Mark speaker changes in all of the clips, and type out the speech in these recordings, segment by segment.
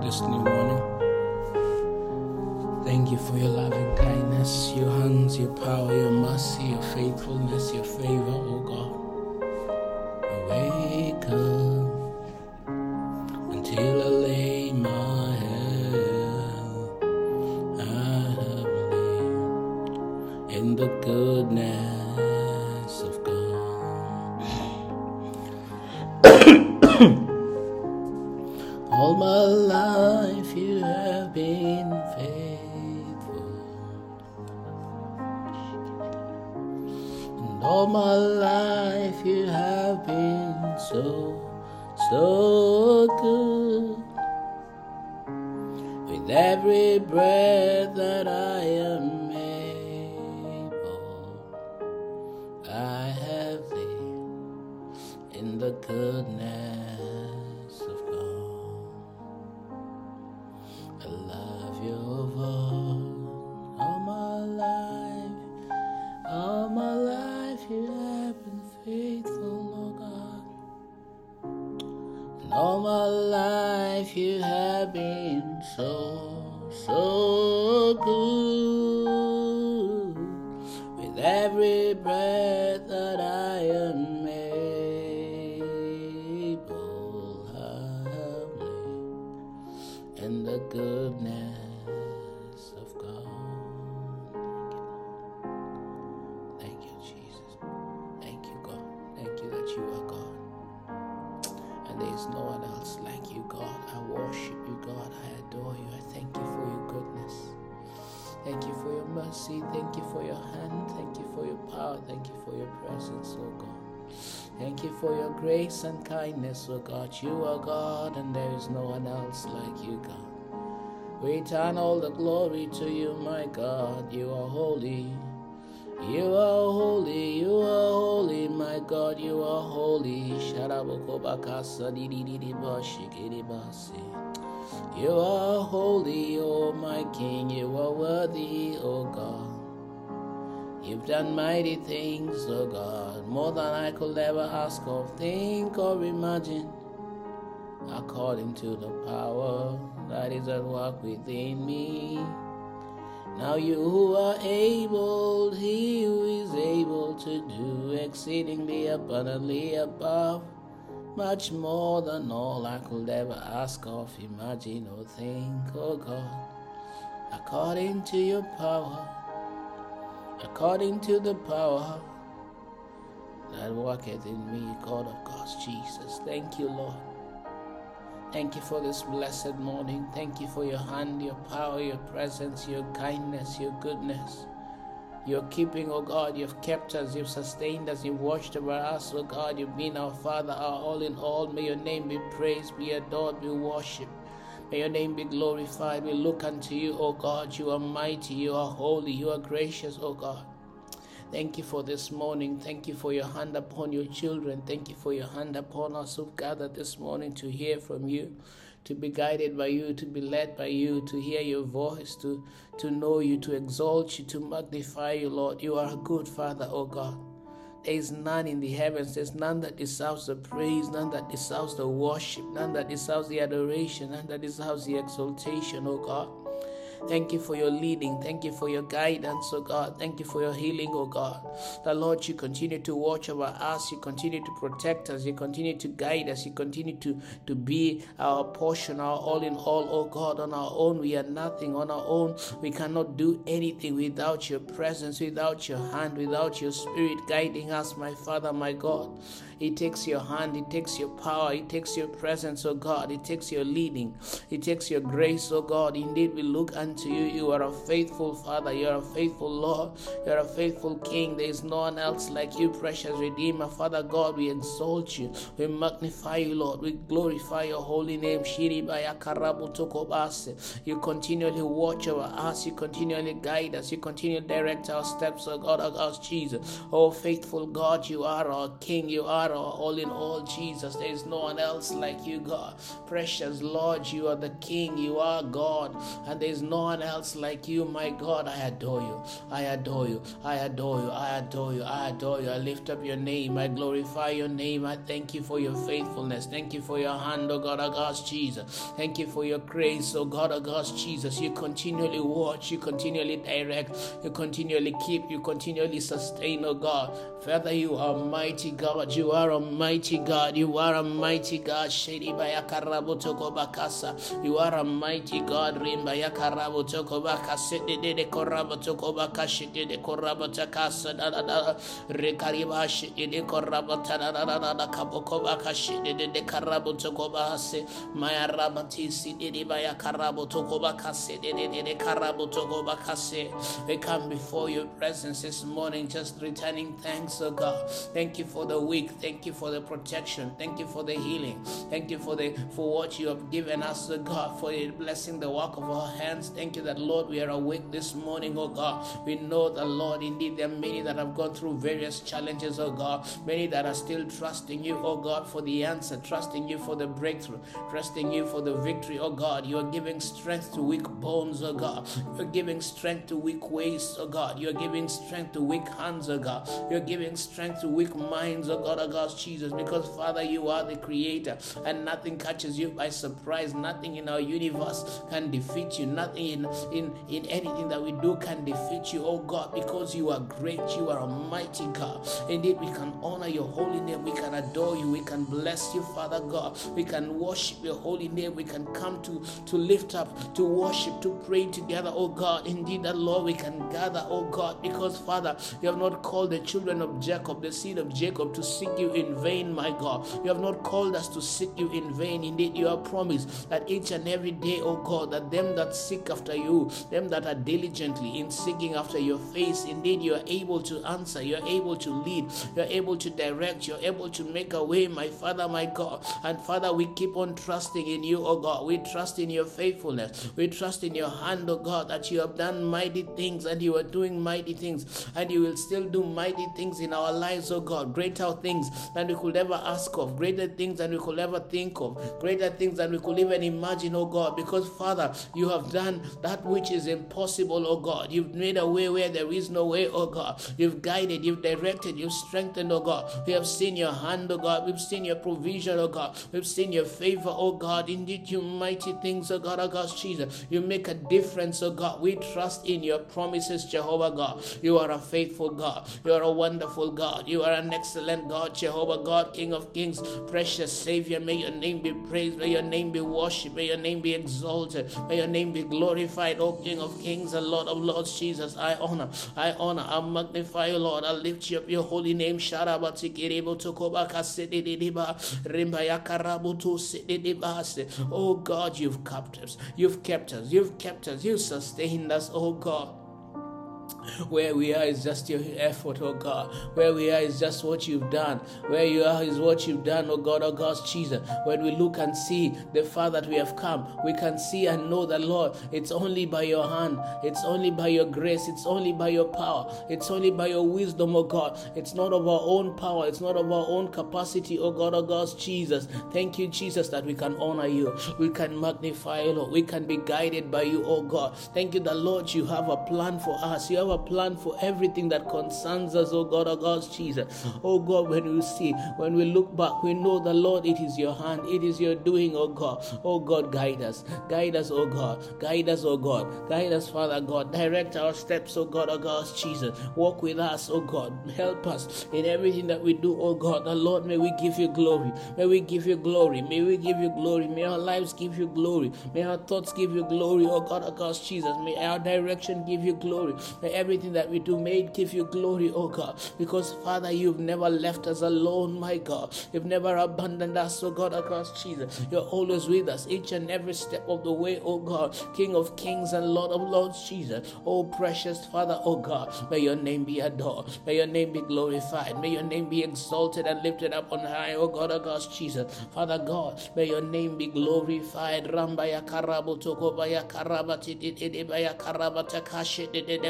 Speaker 1: this new morning. Thank you for your loving kindness, your hands, your power, your mercy, your faithfulness, your favor, oh God. Wake up until I lay my head. I have lived in the goodness of God. All my life you have been faithful, and all my life you have been so good. With every breath that I am able, I have lived in the goodness of God. I love your voice. All my life you have been faithful, oh God. And all my life you have been so good. With every breath that I am able, I have lived in the goodness of God. Thank you, Jesus. Thank you, God. Thank you that you are God. And there is no one else like you, God. I worship you, God. I adore you. I thank you for your goodness. Thank you for your mercy. Thank you for your hand. Thank you for your power. Thank you for your presence, oh God. Thank you for your grace and kindness, oh God. You are God and there is no one else like you, God. We turn all the glory to you, my God. You are holy. You are holy. You are holy, my God. You are holy. You are holy, oh my King. You are worthy, oh God. You've done mighty things, oh God, more than I could ever ask of, think, or imagine, according to the power that is at work within me. Now you who are able, he who is able to do exceedingly abundantly above, much more than all I could ever ask of, imagine, or think, oh God, according to your power, according to the power that worketh in me, God of gods, Jesus. Thank you, Lord. Thank you for this blessed morning. Thank you for your hand, your power, your presence, your kindness, your goodness, your keeping, oh God. You've kept us, you've sustained us, you've watched over us, oh God. You've been our Father, our all in all. May your name be praised, be adored, be worshipped. May your name be glorified. We look unto you, O God. You are mighty, you are holy, you are gracious, O God. Thank you for this morning. Thank you for your hand upon your children. Thank you for your hand upon us who've gathered this morning to hear from you, to be guided by you, to be led by you, to hear your voice, to know you, to exalt you, to magnify you, Lord. You are a good Father, O God. There is none in the heavens. There's none that deserves the praise, none that deserves the worship, none that deserves the adoration, none that deserves the exaltation, oh God. Thank you for your leading. Thank you for your guidance, oh God. Thank you for your healing, oh God. The Lord, you continue to watch over us. You continue to protect us. You continue to guide us. You continue to be our portion, our all in all, oh God. On our own, we are nothing. On our own, we cannot do anything without your presence, without your hand, without your spirit guiding us, my Father, my God. It takes your hand, it takes your power, it takes your presence, oh God. It takes your leading, it takes your grace, oh God. Indeed, we look unto you. You are a faithful Father, you are a faithful Lord, you are a faithful King. There is no one else like you, precious Redeemer. Father God, we exalt you, we magnify you, Lord. We glorify your holy name. You continually watch over us, you continually guide us, you continually direct our steps, oh God, oh God, Jesus. Oh faithful God, you are our King, you are are our all in all, Jesus. There is no one else like you, God. Precious Lord, you are the King. You are God. And there is no one else like you, my God. I adore you. I adore you. I adore you. I adore you. I adore you. I lift up your name. I glorify your name. I thank you for your faithfulness. Thank you for your hand, oh God, oh God, Jesus. Thank you for your grace, oh God, oh God, Jesus. You continually watch. You continually direct. You continually keep. You continually sustain, oh God. Father, you are mighty God. You are a mighty God. You are a mighty God. You are a mighty God. We come before your presence this morning, just returning thanks, oh God. Thank you for the week. Thank you for the protection. Thank you for the healing. Thank you for what you have given us, oh God, for blessing the work of our hands. Thank you that, Lord, we are awake this morning, oh God. We know that, Lord, indeed there are many that have gone through various challenges, oh God. Many that are still trusting you, oh God, for the answer, trusting you for the breakthrough, trusting you for the victory, oh God. You are giving strength to weak bones, oh God. You're giving strength to weak ways, oh God. You're giving strength to weak hands, oh God. You're giving strength to weak minds, oh God, Jesus, because, Father, you are the creator, and nothing catches you by surprise. Nothing in our universe can defeat you. Nothing in anything that we do can defeat you, oh God, because you are great. You are a mighty God. Indeed, we can honor your holy name. We can adore you. We can bless you, Father God. We can worship your holy name. We can come to lift up, to worship, to pray together, oh God. Indeed, that, Lord, we can gather, oh God, because, Father, you have not called the children of Jacob, the seed of Jacob, to seek you in vain, my God. You have not called us to seek you in vain. Indeed, you have promised that each and every day, oh God, that them that seek after you, them that are diligently in seeking after your face, indeed, you are able to answer, you are able to lead, you are able to direct, you are able to make a way, my Father, my God. And Father, we keep on trusting in you, oh God. We trust in your faithfulness. We trust in your hand, oh God, that you have done mighty things, and you are doing mighty things, and you will still do mighty things in our lives, oh God. Greater things than we could ever ask of, greater things than we could ever think of, greater things than we could even imagine, oh God, because, Father, you have done that which is impossible, oh God. You've made a way where there is no way, oh God. You've guided, you've directed, you've strengthened, oh God. We have seen your hand, oh God. We've seen your provision, oh God. We've seen your favor, oh God. Indeed, you mighty things, oh God, Jesus. You make a difference, oh God. We trust in your promises, Jehovah God. You are a faithful God. You are a wonderful God. You are an excellent God, Jehovah God, King of kings, precious Savior. May your name be praised. May your name be worshipped. May your name be exalted. May your name be glorified, O King of kings and Lord of lords, Jesus. I honor, I magnify you, Lord. I lift you up your holy name. Oh God, you've kept us. You've kept us. You've kept us. You sustained us, oh God. Where we are is just your effort, oh God. Where we are is just what you've done. Where you are is what you've done, oh God, Jesus. When we look and see the far that we have come, we can see and know that, Lord, it's only by your hand. It's only by your grace. It's only by your power. It's only by your wisdom, oh God. It's not of our own power. It's not of our own capacity, oh God, Jesus. Thank you, Jesus, that we can honor you. We can magnify you, Lord. We can be guided by you, oh God. Thank you that, Lord, you have a plan for us. You have a plan for everything that concerns us, oh God, Jesus. Oh God, when we look back, we know the Lord, it is your hand, it is your doing, oh God. Oh God, guide us, oh God, guide us, oh God, guide us, Father God, direct our steps, oh God, Jesus. Walk with us, oh God, help us in everything that we do, oh God. The Lord, may we give you glory, may we give you glory, may we give you glory, may our lives give you glory, may our thoughts give you glory, oh God, Jesus. May our direction give you glory, may everything that we do, may it give you glory, oh God, because, Father, you've never left us alone, my God. You've never abandoned us, oh God, Jesus. You're always with us each and every step of the way, oh God, King of kings and Lord of lords, Jesus. Oh precious Father, oh God, may your name be adored, may your name be glorified, may your name be exalted and lifted up on high, oh God, Jesus. Father God, may your name be glorified. Rambaya karabo tokobaya karabati didebaya karabata kashi didebara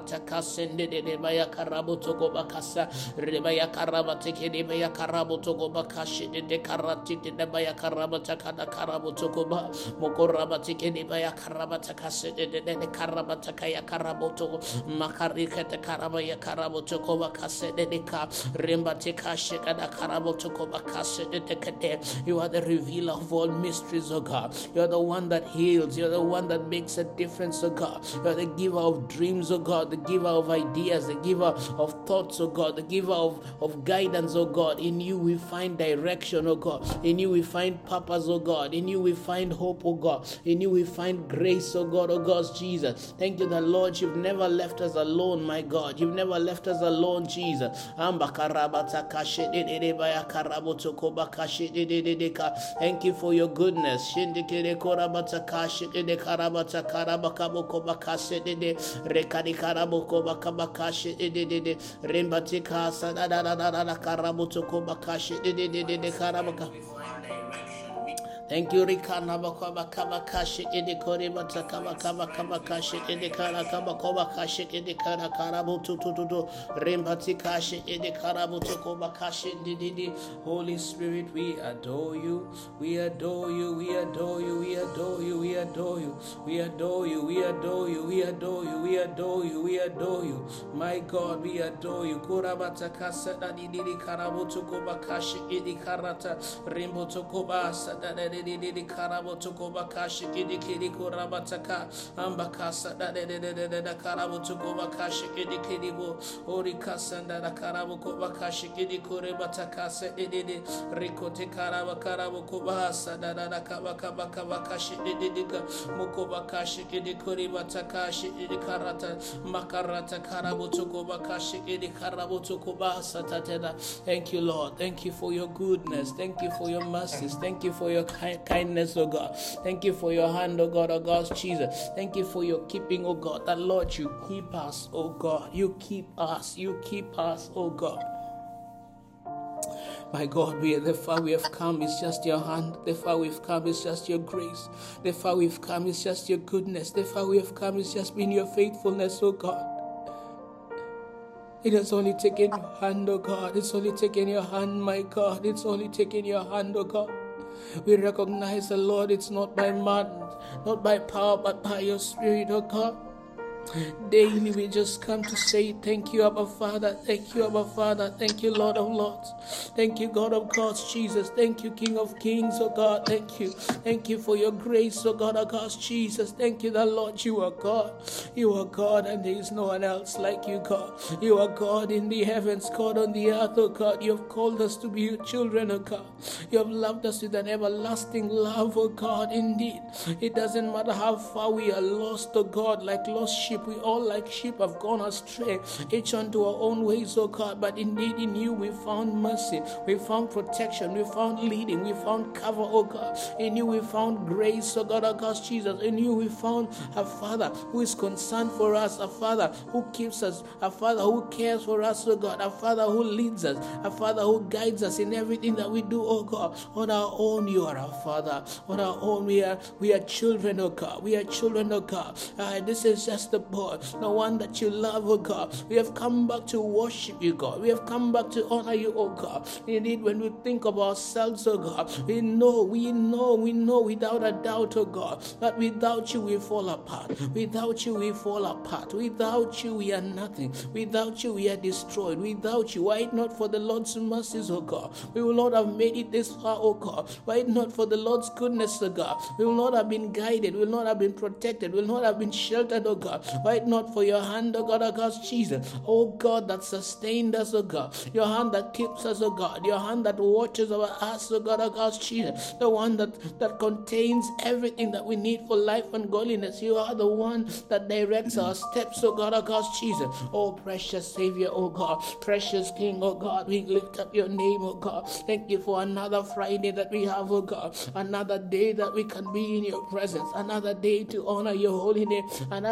Speaker 1: karataka sende de baya karabo togo bakasa rebaya karaba teke de baya karabo togo bakashi de karati de baya karaba takada karabo togo ba mokoraba teke de baya karaba takase de karaba takaya karabo togo makarika de karaba ya karabo togo bakase de ka remba teka shekada karabo togo bakase de kete. You are the revealer of all mysteries, oh God. You are the one that heals. You are the one that makes a difference, oh God. You are the giver of dreams, oh God, the giver of ideas, the giver of thoughts, oh God, the giver of guidance, oh God. In you we find direction, oh God. In you we find purpose, oh God. In you we find hope, oh God. In you we find grace, oh God, Jesus. Thank you that, Lord, you've never left us alone, my God. You've never left us alone, Jesus. Thank you for your goodness. Thank you, Rikana Bakaba Kabakashi in the Koriba Takaba Kabakashi in the Karakaba Kobakashi in the Karakarabu to Rimbatikashi in the Karabu to Kobakashi Didi. Holy Spirit, we adore you, we adore you, we adore you, we adore you, we adore you, we adore you, we adore you, we adore you, we adore you, we adore you. My God, we adore you. Kurabatakasa Didi Karabu to Kobakashi in the Karata Rimbo to Kobasa. Didi karabo toko bakashi kidi kurabataka ambakasa da karabo toko bakashi kidi bo orikasanda da karabo kobakashi kidi kurebataka se didi rikote karabo kobasa da kabakashi didi mukobakashi kidi kuribataka kidi karata makarata karabo toko bakashi kidi karabo toko basa tateda. Thank you, Lord. Thank you for your goodness. Thank you for your mercies. Thank you for your kindness, oh God. Thank you for your hand, oh God, Jesus. Thank you for your keeping, oh God. That, Lord, you keep us, oh God. You keep us, oh God. My God, the far we have come is just your hand. The far we've come is just your grace. The far we've come is just your goodness. The far we have come is just been your faithfulness, oh God. It has only taken your hand, oh God. It's only taken your hand, my God. It's only taken your hand, oh God. We recognize the Lord, it's not by might, not by power, but by your Spirit, oh God. Daily we just come to say thank you, Abba Father. Thank you, Abba Father. Thank you, Lord of Lords. Thank you, God of gods, Jesus. Thank you, King of Kings, oh God. Thank you. Thank you for your grace, oh God of gods, Jesus. Thank you that, Lord, you are God. You are God and there is no one else like you, God. You are God in the heavens, God on the earth, oh God. You have called us to be your children, oh God. You have loved us with an everlasting love, oh God. Indeed, it doesn't matter how far we are lost, oh God, like lost sheep. We all like sheep have gone astray, each unto our own ways, oh God. But indeed in you we found mercy, we found protection, we found leading, we found cover, oh God. In you we found grace, oh God, oh God, Jesus. In you we found a Father who is concerned for us, a Father who keeps us, a Father who cares for us, oh God, a Father who leads us, a Father who guides us in everything that we do, oh God. On our own you are our Father. On our own we are children, oh God. We are children, oh God. This is just the the one that you love, oh God. We have come back to worship you, God. We have come back to honor you, oh God. Indeed, when we think of ourselves, oh God, we know without a doubt, oh God, that without you we fall apart. Without you we fall apart. Without you we are nothing. Without you we are destroyed. Without you, were it not for the Lord's mercies, oh God, we will not have made it this far, oh God. Were it not for the Lord's goodness, oh God, we will not have been guided. We will not have been protected. We will not have been sheltered, oh God. Were it not for your hand, oh God, oh God, Jesus, oh God, that sustained us, oh God, your hand that keeps us, oh God, your hand that watches over us, oh God, oh God, Jesus, the one that contains everything that we need for life and godliness. You are the one that directs our steps, oh God, oh God, Jesus, oh precious Savior, oh God, precious King, oh God, we lift up your name, oh God. Thank you for another Friday that we have, oh God, another day that we can be in your presence, another day to honor your holy name, another day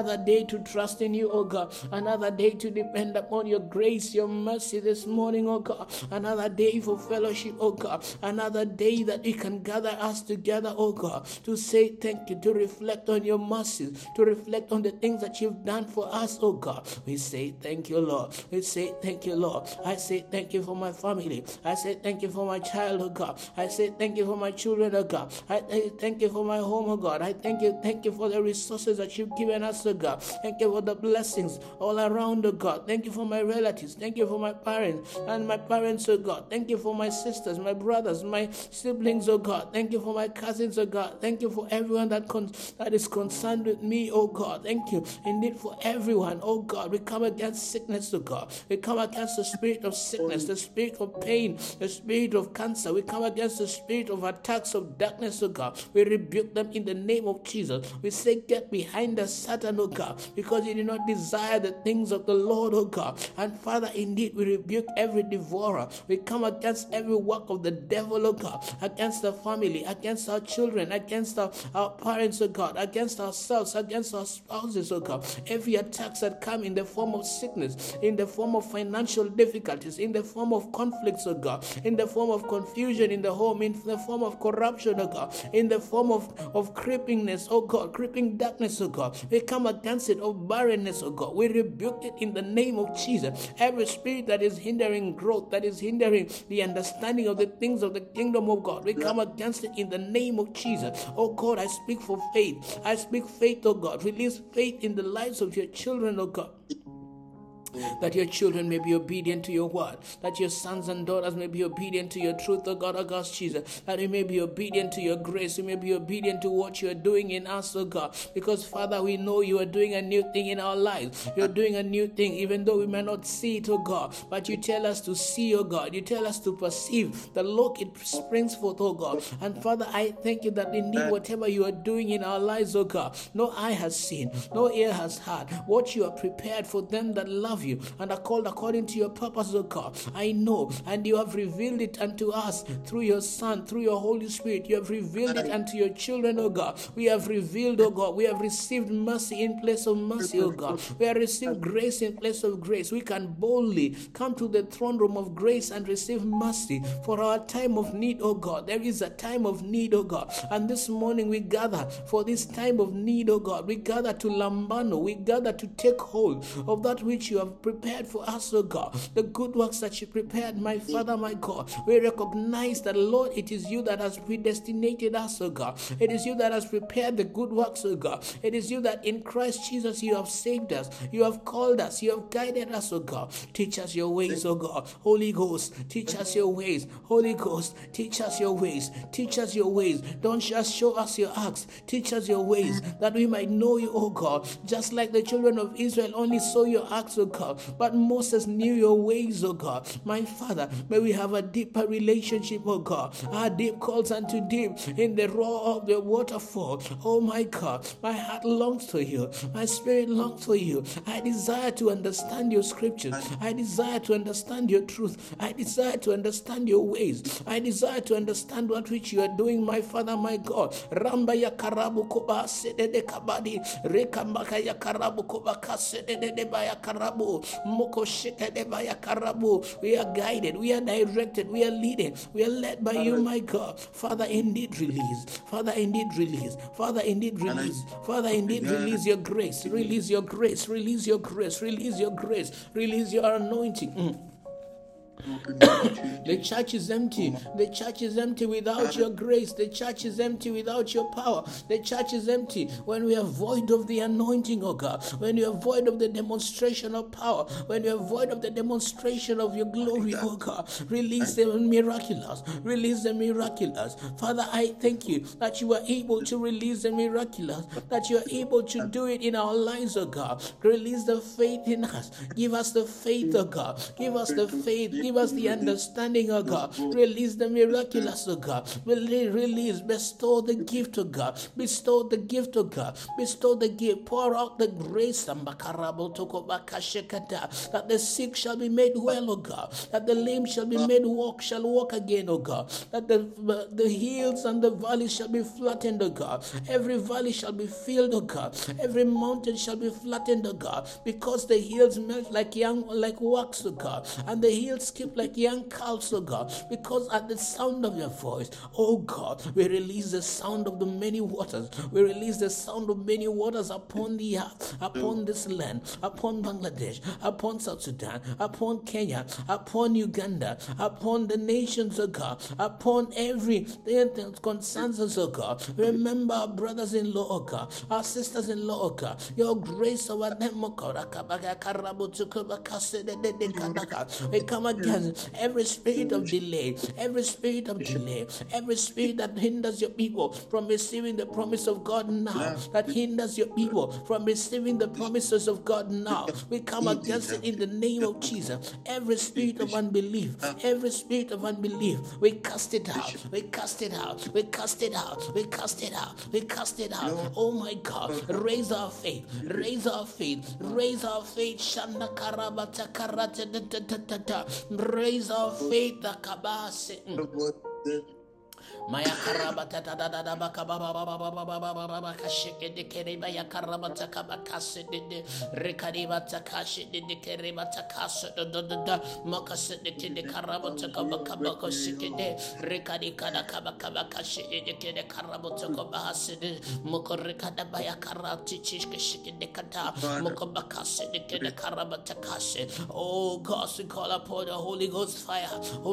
Speaker 1: to trust in you, oh God. Another day to depend upon your grace, your mercy this morning, oh God. Another day for fellowship, oh God. Another day that you can gather us together, oh God, to say thank you, to reflect on your mercies, to reflect on the things that you've done for us, oh God. We say thank you, Lord. We say thank you, Lord. I say thank you for my family. I say thank you for my child, oh God. I say thank you for my children, oh God. I thank you for my home, oh God. I thank you for the resources that you've given us, oh God. Thank you for the blessings all around, oh God. Thank you for my relatives. Thank you for my parents and my parents, oh God. Thank you for my sisters, my brothers, my siblings, oh God. Thank you for my cousins, oh God. Thank you for everyone that is concerned with me, oh God. Thank you indeed for everyone, oh God. We come against sickness, oh God. We come against the spirit of sickness, the spirit of pain, the spirit of cancer. We come against the spirit of attacks of darkness, oh God. We rebuke them in the name of Jesus. We say, get behind us, Satan, oh God, because you do not desire the things of the Lord, oh God. And Father, indeed, we rebuke every devourer. We come against every work of the devil, oh God, against the family, against our children, against our parents, oh God, against ourselves, against our spouses, oh God. Every attacks that come in the form of sickness, in the form of financial difficulties, in the form of conflicts, oh God, in the form of confusion in the home, in the form of corruption, oh God, in the form of creepingness, oh God, creeping darkness, oh God. We come against it, of barrenness, oh God. We rebuke it in the name of Jesus. Every spirit that is hindering growth, that is hindering the understanding of the things of the kingdom of God, we come against it in the name of Jesus. Oh God, I speak for faith. I speak faith, oh God. Release faith in the lives of your children, oh God. That your children may be obedient to your word, that your sons and daughters may be obedient to your truth, oh God, oh God, Jesus, that we may be obedient to your grace, we may be obedient to what you are doing in us, oh God, because Father, we know you are doing a new thing in our lives. You're doing a new thing, even though we may not see it, oh God, but you tell us to see, oh God, you tell us to perceive the look it springs forth, oh God. And Father, I thank you that indeed whatever you are doing in our lives, oh God, no eye has seen, no ear has heard what you are prepared for them that love you and are called according to your purpose, oh God. I know, and you have revealed it unto us through your Son, through your Holy Spirit. You have revealed it unto your children, oh God. We have revealed, oh God, we have received mercy in place of mercy, oh God. We have received grace in place of grace. We can boldly come to the throne room of grace and receive mercy for our time of need, oh God. There is a time of need, oh God. And this morning we gather for this time of need, oh God. We gather to lambano. We gather to take hold of that which you have prepared for us, oh God, the good works that you prepared, my Father, my God. We recognize that, Lord, it is you that has predestinated us, oh God. It is you that has prepared the good works, oh God. It is you that in Christ Jesus you have saved us, you have called us, you have guided us, oh God. Teach us your ways, oh God. Holy Ghost, teach us your ways. Holy Ghost, teach us your ways. Teach us your ways. Don't just show us your acts. Teach us your ways that we might know you, oh God. Just like the children of Israel only saw your acts, oh God, but Moses knew your ways, oh God. My Father, may we have a deeper relationship, oh God. Our deep calls unto deep in the roar of the waterfall. Oh my God, my heart longs for you. My spirit longs for you. I desire to understand your scriptures. I desire to understand your truth. I desire to understand your ways. I desire to understand what which you are doing, my Father, my God. Ramba ya karabu koba sedede kabadi. Rekambaka ya karabu koba kasedede baya karabu. Moko shekede baya karabu. We are guided. We are directed. We are leaded. We are led by you, my God. Father, indeed release. Father, indeed release. Father, indeed release. Father, indeed release your grace. Release your grace. Release your grace. Release your grace. Release your anointing. The church is empty. The church is empty without your grace. The church is empty without your power. The church is empty when we are void of the anointing, oh God. When you are void of the demonstration of power. When you are void of the demonstration of your glory, oh God. Release the miraculous. Release the miraculous. Father, I thank you that you are able to release the miraculous. That you are able to do it in our lives, oh God. Release the faith in us. Give us the faith, oh God. Give us the faith. Give us the understanding, oh God. Release the miraculous, oh God. Release, bestow the gift, oh God. Bestow the gift, oh God. Bestow the gift. Pour out the grace, that the sick shall be made well, oh God. That the lame shall be made shall walk again, oh God. That the hills and the valleys shall be flattened, oh God. Every valley shall be filled, oh God. Every mountain shall be flattened, oh God. Because the hills melt like wax, oh God. And the hills skip like young calves, oh God. Because at the sound of your voice, oh God, we release the sound of the many waters. We release the sound of many waters upon the earth, upon this land, upon Bangladesh, upon South Sudan, upon Kenya, upon Uganda, upon the nations, oh God, upon everything that concerns us, oh God. Remember our brothers-in-law, oh God, our sisters-in-law, oh God. Your grace over them, oh God. We come against every spirit of delay, every spirit that hinders your people from receiving the promise of God now, that hinders your people from receiving the promises of God now. We come against it in the name of Jesus. Every spirit of unbelief, we cast it out, we cast it out, we cast it out, we cast it out, we cast it out. Oh my God, raise our faith, raise our faith, raise our faith. Shanda karabata karate, raise our faith. Kabase. Maya karabata da da da da baka baba baba baba baba baba kashike de kereba ya karabata kabakase de rekariba takashi de kereba takase da makase de kede karabata kabaka bakashike de rekari kada kabaka kashi de kede karabata kabahase de mokorika da baya karati chishke shike de kata mokobakase de kede karabata kase. Oh God, we call upon the Holy Ghost fire,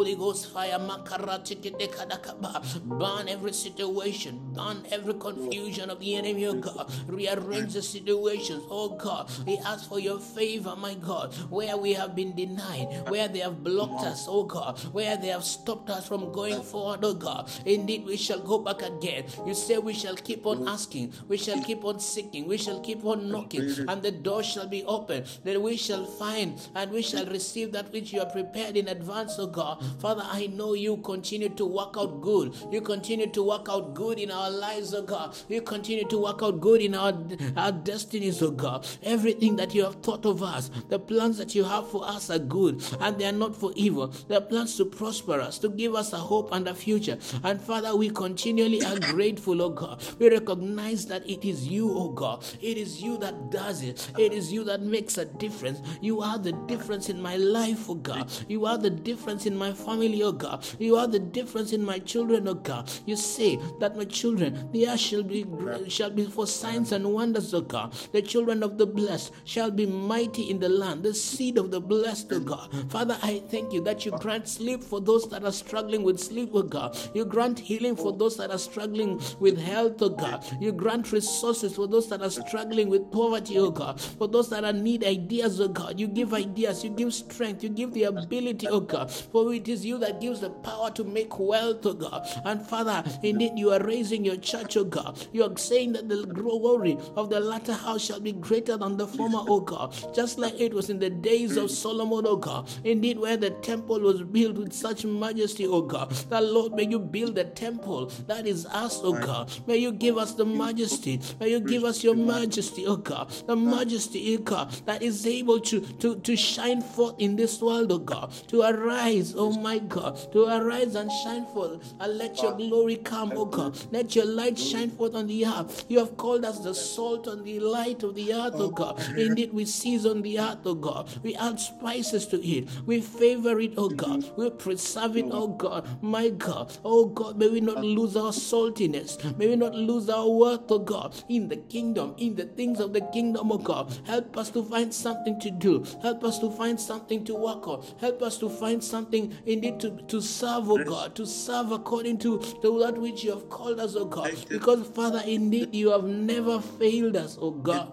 Speaker 1: makarati kede kada kaba. Burn every situation, burn every confusion of the enemy, oh God. Rearrange the situations, oh God. We ask for your favor, my God, where we have been denied, where they have blocked us, oh God, where they have stopped us from going forward, oh God. Indeed, we shall go back again. You say we shall keep on asking, we shall keep on seeking, we shall keep on knocking, and the door shall be open. Then we shall find and we shall receive that which you have prepared in advance, oh God. Father, I know you continue to work out good. You continue to work out good in our lives, oh God. You continue to work out good in our destinies, oh God. Everything that you have thought of us, the plans that you have for us are good, and they are not for evil. They are plans to prosper us, to give us a hope and a future. And Father, we continually are grateful, oh God. We recognize that it is you, oh God. It is you that does it. It is you that makes a difference. You are the difference in my life, oh God. You are the difference in my family, oh God. You are the difference in my children, oh God. You say that my children, the earth shall be for signs and wonders, oh God. The children of the blessed shall be mighty in the land, the seed of the blessed, oh God. Father, I thank you that you grant sleep for those that are struggling with sleep, oh God. You grant healing for those that are struggling with health, oh God. You grant resources for those that are struggling with poverty, oh God. For those that need ideas, oh God. You give ideas, you give strength, you give the ability, oh God. For it is you that gives the power to make wealth, oh God. And Father, indeed you are raising your church, oh God. You are saying that the glory of the latter house shall be greater than the former, oh God. Just like it was in the days of Solomon, oh God. Indeed, where the temple was built with such majesty, oh God. That Lord, may you build the temple that is us, oh God. May you give us the majesty. May you give us your majesty, oh God. The majesty, oh God, that is able to shine forth in this world, oh God. To arise, oh my God. To arise and shine forth and let your glory come, oh God. Let your light shine forth on the earth. You have called us the salt and the light of the earth, oh God. Indeed, we season the earth, oh God. We add spices to it. We favor it, oh God. We preserve it, oh God. My God, oh God, may we not lose our saltiness. May we not lose our worth, oh God, in the kingdom, in the things of the kingdom, oh God. Help us to find something to do. Help us to find something to work on. Help us to find something indeed to serve, oh God, to serve according to that which you have called us, oh God. Because Father, indeed you have never failed us, oh God.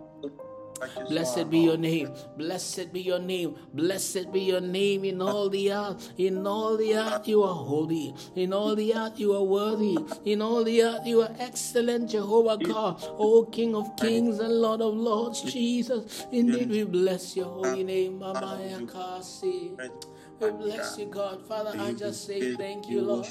Speaker 1: Blessed be your name. Blessed be your name. Blessed be your name in all the earth. In all the earth you are holy. In all the earth you are worthy. In all the earth you are excellent, Jehovah God. O King of kings and Lord of lords, Jesus. Indeed we bless your holy name. We bless you, God. Father, I just say thank you, Lord.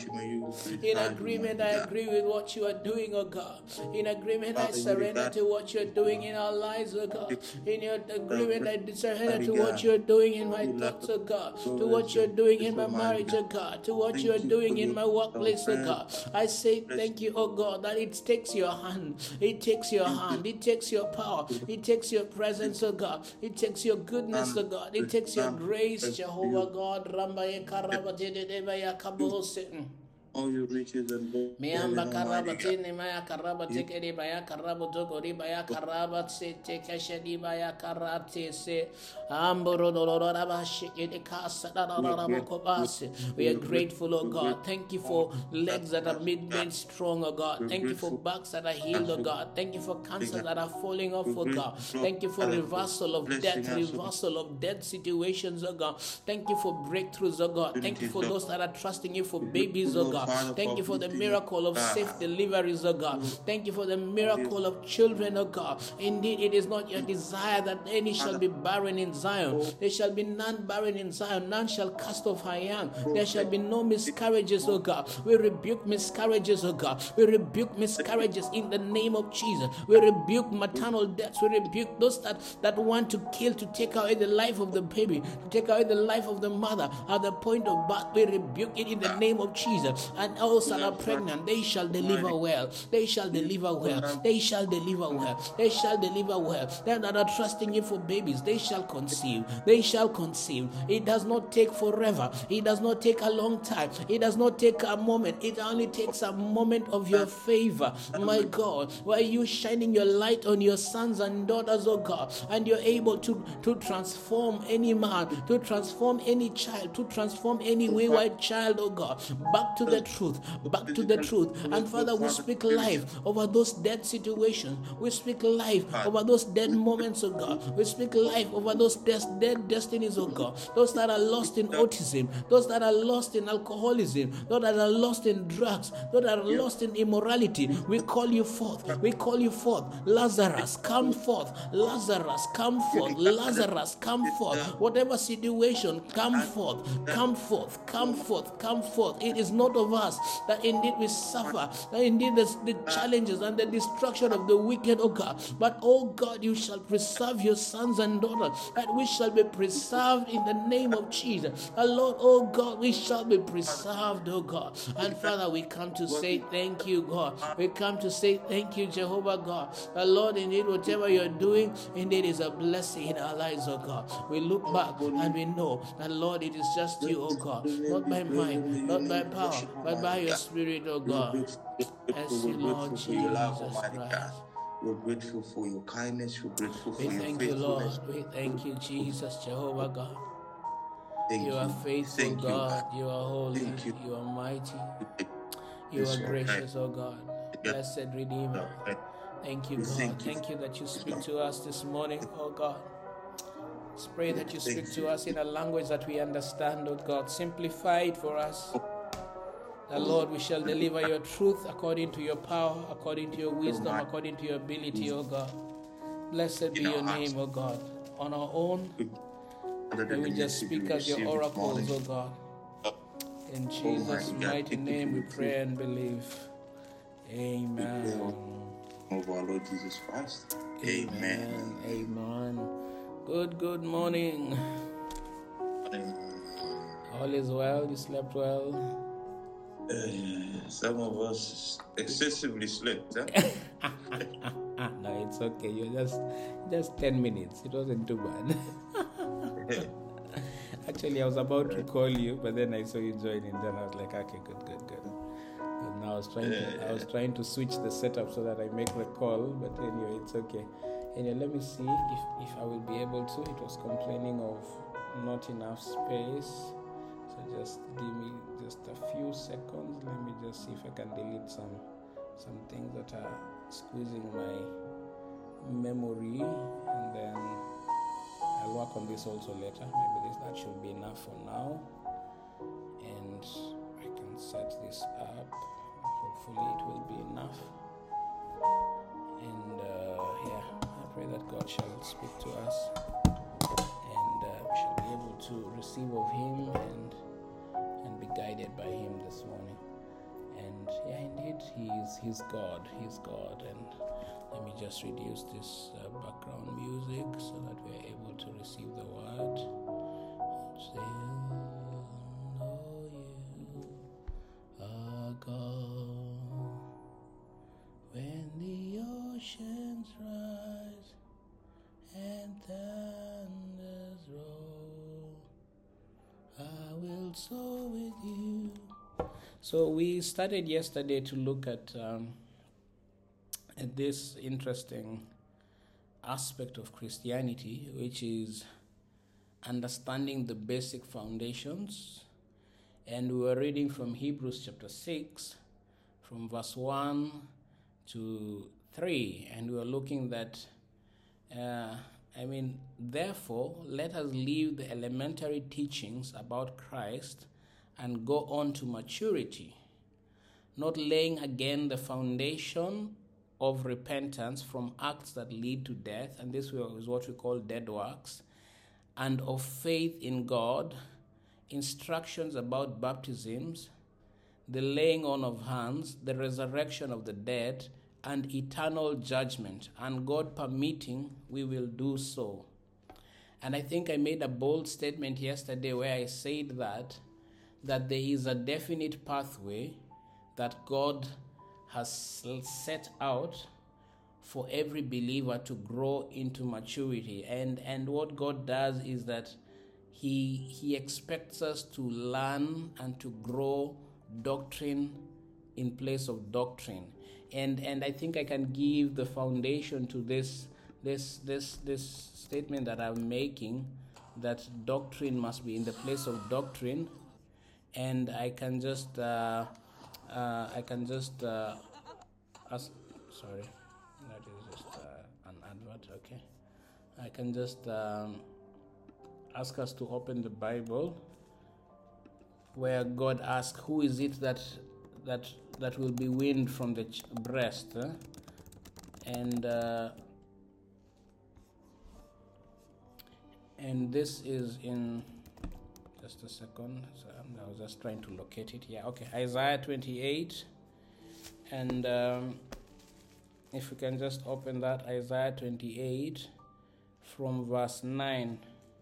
Speaker 1: In agreement, I agree with what you are doing, oh God. In agreement, I surrender to what you're doing in our lives, oh God. In your agreement, I surrender to what you're doing in my thoughts, oh God. To what you're doing in my marriage, oh God. To what you're doing in my workplace, oh God. I say thank you, oh God, that it takes your hand. It takes your hand. It takes your power. It takes your presence, oh God. It takes your goodness, oh God. It takes your grace, Jehovah God. Rambaye karabate devaya kabose.
Speaker 2: All your riches and
Speaker 1: Miamba karabatini maya karabate keri baya karabuto kori baya karabat se tekashedi baya karate se amboro dolora bashiki kasa darabakobase. We are grateful, oh God. Thank you for legs that are made strong, oh God. Thank you for backs that are healed, oh God. Thank you for cancers that are falling off, oh God. Thank you for reversal of death, reversal of dead situations, oh God. Thank you for breakthroughs, oh God. Thank you for those that are trusting you for babies, oh God. Thank you for the miracle of safe deliveries, oh God. Thank you for the miracle of children, oh God. Indeed, it is not your desire that any shall be barren in Zion. There shall be none barren in Zion. None shall cast off her young. There shall be no miscarriages, oh God. We rebuke miscarriages, oh God. We rebuke miscarriages in the name of Jesus. We rebuke maternal deaths. We rebuke those that want to kill, to take away the life of the baby, to take away the life of the mother at the point of birth. We rebuke it in the name of Jesus. And those that are pregnant, they shall deliver well. They shall deliver well. They shall deliver well. They shall deliver well. Them that are trusting you for babies, they shall conceive. They shall conceive. It does not take forever. It does not take a long time. It does not take a moment. It only takes a moment of your favor, my God, where you shining your light on your sons and daughters, oh God, and you're able to transform any man, to transform any child, to transform any wayward child, oh God, back to the truth, back to the truth. And Father, we speak life over those dead situations. We speak life over those dead moments, oh God. We speak life over those dead destinies, oh God. Those that are lost in autism, those that are lost in alcoholism, those that are lost in drugs, those that are lost in immorality. We call you forth. We call you forth. Lazarus, come forth. Lazarus, come forth. Lazarus, come forth. Whatever situation, come forth. Come forth. Come forth. Come forth. It is not of us that indeed we suffer, that indeed the challenges and the destruction of the wicked, oh God. But oh God, you shall preserve your sons and daughters, that we shall be preserved in the name of Jesus. And Lord, oh God, we shall be preserved, oh God. And Father, we come to say thank you, God. We come to say thank you, Jehovah God. And Lord, indeed, whatever you're doing, indeed is a blessing in our lives, oh God. We look back and we know that, Lord, it is just you, oh God. Not by might, not by power, but by your Spirit, oh God. As you, Lord Jesus Christ.
Speaker 2: We're grateful for your kindness. We're grateful for
Speaker 1: We
Speaker 2: your
Speaker 1: thank you,
Speaker 2: faithfulness.
Speaker 1: Lord. We thank you, Jesus, Jehovah God.
Speaker 2: Thank
Speaker 1: You are faithful,
Speaker 2: Thank you,
Speaker 1: God. You are holy.
Speaker 2: Thank you.
Speaker 1: You are mighty. You
Speaker 2: Yes,
Speaker 1: are
Speaker 2: Lord.
Speaker 1: gracious, oh God. Blessed Redeemer. Thank you, God.
Speaker 2: Thank you.
Speaker 1: Thank you that you speak to us this morning, oh God. Let's pray that you speak to us in a language that we understand, oh God. Simplify it for us. That, Lord, we shall deliver your truth according to your power, according to your wisdom, according to your ability, oh God. Blessed be your name, oh God. On our own, may we just speak as your oracles, oh God. In Jesus' mighty name we pray and believe. Amen.
Speaker 2: Of our Lord Jesus Christ. Amen.
Speaker 1: Amen. Good morning. All is well? You slept well?
Speaker 2: Some of us excessively slept. Huh?
Speaker 1: No, it's okay. You're just 10 minutes. It wasn't too bad. Actually, I was about to call you, but then I saw you joining. Then I was like, okay, good. And now I was trying to switch the setup so that I make the call. But anyway, it's okay. Anyway, let me see if I will be able to. It was complaining of not enough space. So just give me just a few seconds. Let me just see if I can delete some things that are squeezing my memory, and then I'll work on this also later. Maybe that should be enough for now, and I can set this up. Hopefully it will be enough. And I pray that God shall speak to us, and we shall be able to receive of Him and be guided by Him this morning. And yeah, indeed, He's God. He's God. And let me just reduce this background music so that we are able to receive the word. Still know you are God. When the oceans rise and thunders roll, I will soar with you. So we started yesterday to look at this interesting aspect of Christianity, which is understanding the basic foundations. And we were reading from Hebrews chapter 6, from verse 1 to 3. And we were looking that, therefore, let us leave the elementary teachings about Christ and go on to maturity, not laying again the foundation of repentance from acts that lead to death, and this is what we call dead works, and of faith in God, instructions about baptisms, the laying on of hands, the resurrection of the dead, and eternal judgment, and God permitting, we will do so. And I think I made a bold statement yesterday where I said that there is a definite pathway that God has set out for every believer to grow into maturity. And what God does is that He expects us to learn and to grow doctrine in place of doctrine. And I think I can give the foundation to this statement that I'm making, that doctrine must be in the place of doctrine. And I can just ask, sorry, that is just an advert, okay. I can just ask us to open the Bible where God asks, who is it that will be weaned from the breast? And this is in, just a second, so I was just trying to locate it. Yeah, okay, Isaiah 28, and if we can just open that, Isaiah 28 from verse 9.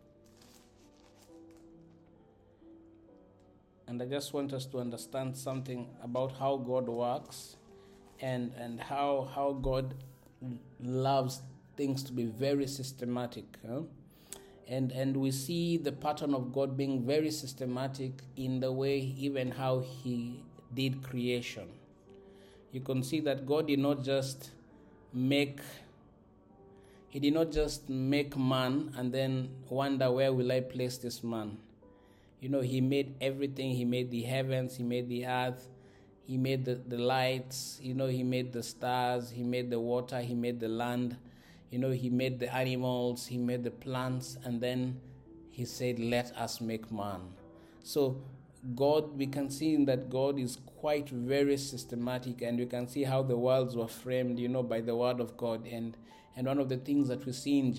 Speaker 1: And I just want us to understand something about how God works and how God loves things to be very systematic. And we see the pattern of God being very systematic in the way even how He did creation. You can see that God did not just make man and then wonder, where will I place this man? He made everything. He made the heavens, He made the earth, He made the lights, He made the stars, He made the water, He made the land. He made the animals, He made the plants, and then He said, let us make man. So God, we can see that God is quite very systematic, and we can see how the worlds were framed, by the word of God. And one of the things that we see in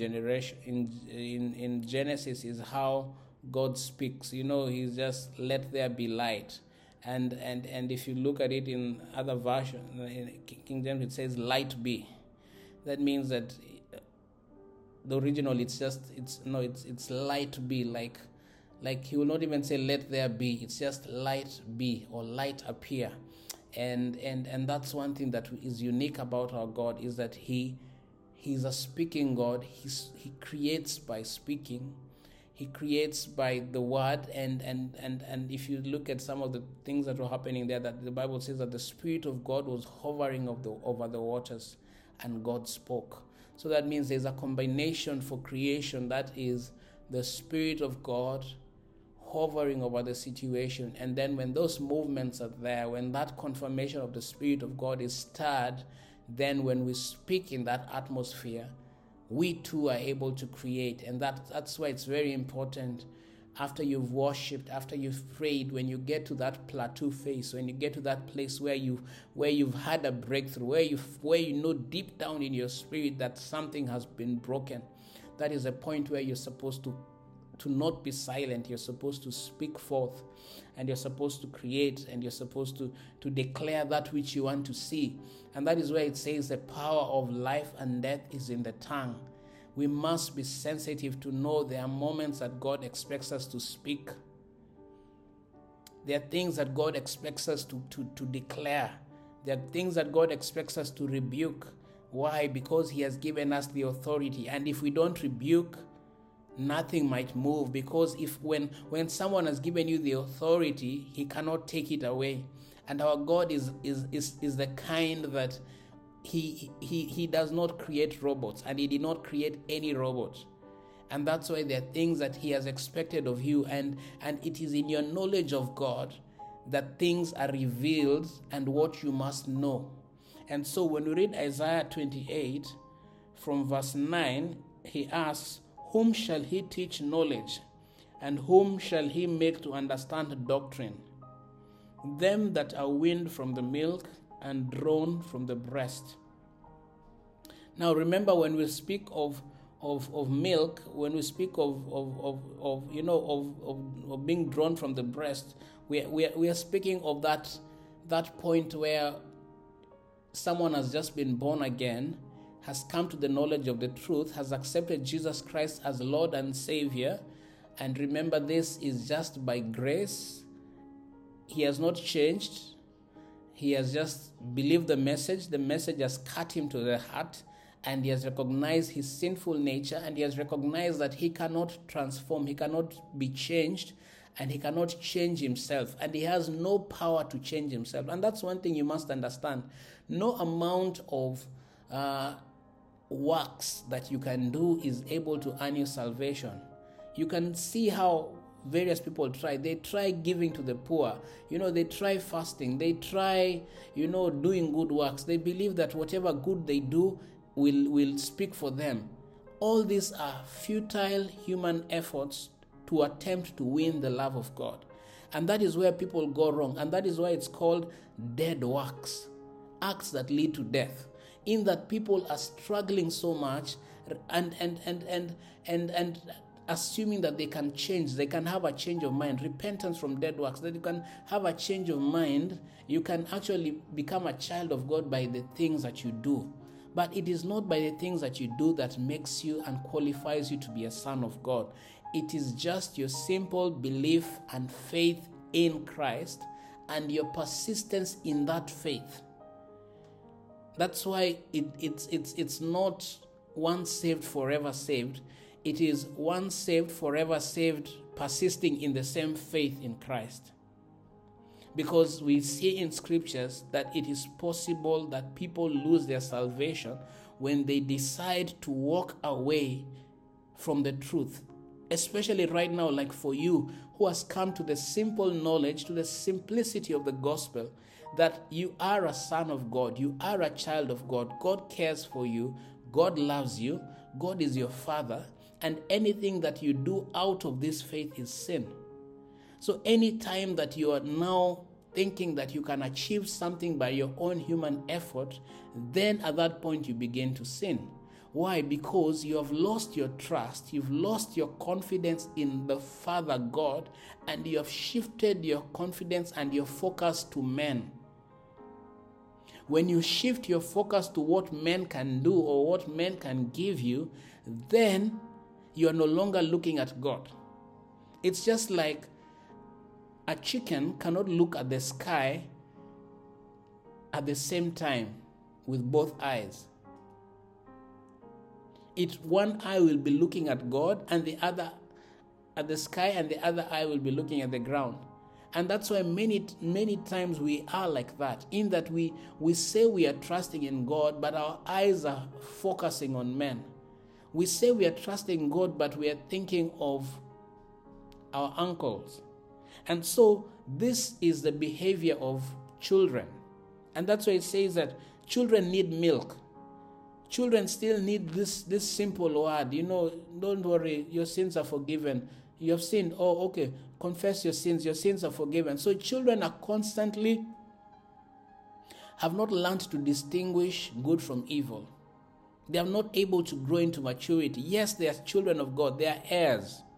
Speaker 1: Genesis is how God speaks. He's just, let there be light. And if you look at it in other versions, in King James, it says, light be. That means that the original, it's light be, like He will not even say let there be. It's just light be or light appear. And that's one thing that is unique about our God, is that He's a speaking God. He creates by speaking. He creates by the word, and if you look at some of the things that were happening there, that the Bible says that the Spirit of God was hovering over the waters, and God spoke. So that means there's a combination for creation, that is the Spirit of God hovering over the situation. And then when those movements are there, when that confirmation of the Spirit of God is stirred, then when we speak in that atmosphere, we too are able to create. And that's why it's very important, after you've worshipped, after you've prayed, when you get to that plateau phase, when you get to that place where you've had a breakthrough, where you know deep down in your spirit that something has been broken, that is a point where you're supposed to to not be silent. You're supposed to speak forth, and you're supposed to create, and you're supposed to declare that which you want to see. And that is where it says the power of life and death is in the tongue. We must be sensitive to know there are moments that God expects us to speak. There are things that God expects us to declare. There are things that God expects us to rebuke. Why? Because He has given us the authority. And if we don't rebuke, nothing might move. Because when someone has given you the authority, He cannot take it away. And our God is the kind that He does not create robots, and He did not create any robot. And that's why there are things that He has expected of you, and it is in your knowledge of God that things are revealed and what you must know. And so when we read Isaiah 28 from verse 9, he asks, whom shall He teach knowledge, and whom shall He make to understand doctrine? Them that are weaned from the milk and drawn from the breast. Now remember, when we speak of milk, when we speak of being drawn from the breast, we are speaking of that point where someone has just been born again, has come to the knowledge of the truth, has accepted Jesus Christ as Lord and Savior. And remember, this is just by grace. He has not changed. He has just believed the message. The message has cut him to the heart, and he has recognized his sinful nature, and he has recognized that he cannot transform, he cannot be changed, and he cannot change himself, and he has no power to change himself. And that's one thing you must understand. No amount of works that you can do is able to earn you salvation. You can see how various people try. They try giving to the poor. They try fasting. They try, doing good works. They believe that whatever good they do will speak for them. All these are futile human efforts to attempt to win the love of God. And that is where people go wrong. And that is why it's called dead works, acts that lead to death. In that people are struggling so much and assuming that they can change, they can have a change of mind, repentance from dead works, that you can have a change of mind. You can actually become a child of God by the things that you do. But it is not by the things that you do that makes you and qualifies you to be a son of God. It is just your simple belief and faith in Christ and your persistence in that faith. That's why it's not once saved, forever saved. It is once saved, forever saved, persisting in the same faith in Christ. Because we see in scriptures that it is possible that people lose their salvation when they decide to walk away from the truth. Especially right now, like for you, who has come to the simple knowledge, to the simplicity of the gospel, that you are a son of God, you are a child of God, God cares for you, God loves you, God is your Father, and anything that you do out of this faith is sin. So any time that you are now thinking that you can achieve something by your own human effort, then at that point you begin to sin. Why? Because you have lost your trust, you've lost your confidence in the Father God, and you have shifted your confidence and your focus to men. When you shift your focus to what men can do or what men can give you, then you are no longer looking at God. It's just like a chicken cannot look at the sky at the same time with both eyes. One eye will be looking at God and the other at the sky, and the other eye will be looking at the ground. And that's why many times we are like that, in that we say we are trusting in God, but our eyes are focusing on men. We say we are trusting God, but we are thinking of our uncles. And so this is the behavior of children. And that's why it says that children need milk. Children still need this simple word. Don't worry, your sins are forgiven. You have sinned. Oh, okay. Confess your sins are forgiven. So children are constantly have not learned to distinguish good from evil. They are not able to grow into maturity. Yes, they are children of God. They are heirs.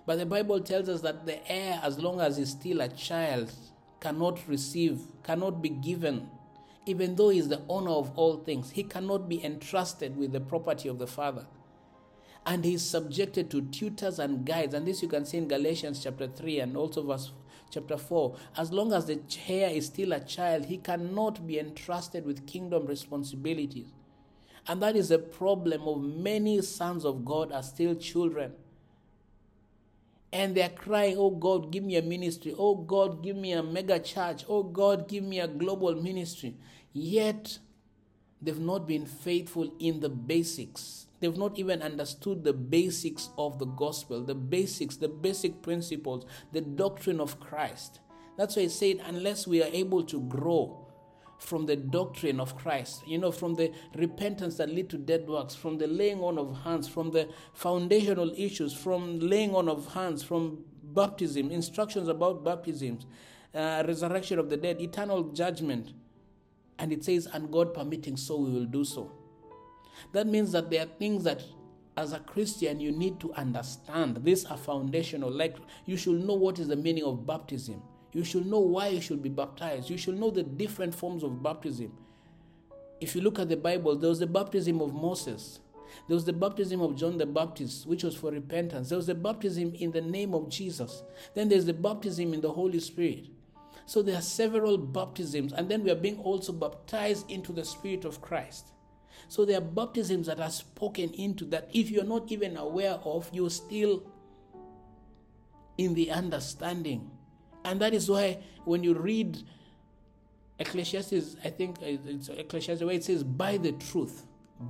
Speaker 1: But the Bible tells us that the heir, as long as he's still a child, cannot be given. Even though he is the owner of all things, he cannot be entrusted with the property of the father. And he is subjected to tutors and guides. And this you can see in Galatians chapter 3 and also chapter 4. As long as the heir is still a child, he cannot be entrusted with kingdom responsibilities. And that is a problem of many sons of God are still children. And they are crying, oh God, give me a ministry. Oh God, give me a mega church. Oh God, give me a global ministry. Yet, they've not been faithful in the basics. They've not even understood the basics of the gospel, the basic principles, the doctrine of Christ. That's why he said, unless we are able to grow from the doctrine of Christ, from the repentance that lead to dead works, from the laying on of hands, from the foundational issues, from laying on of hands, from baptism, instructions about baptisms, resurrection of the dead, eternal judgment. And it says, and God permitting, so we will do so. That means that there are things that as a Christian you need to understand. These are foundational. Like you should know what is the meaning of baptism. You should know why you should be baptized. You should know the different forms of baptism. If you look at the Bible, there was the baptism of Moses. There was the baptism of John the Baptist, which was for repentance. There was the baptism in the name of Jesus. Then there's the baptism in the Holy Spirit. So there are several baptisms, and then we are being also baptized into the Spirit of Christ. So there are baptisms that are spoken into that if you're not even aware of, you're still in the understanding. And that is why when you read Ecclesiastes, I think it's Ecclesiastes where it says, by the truth,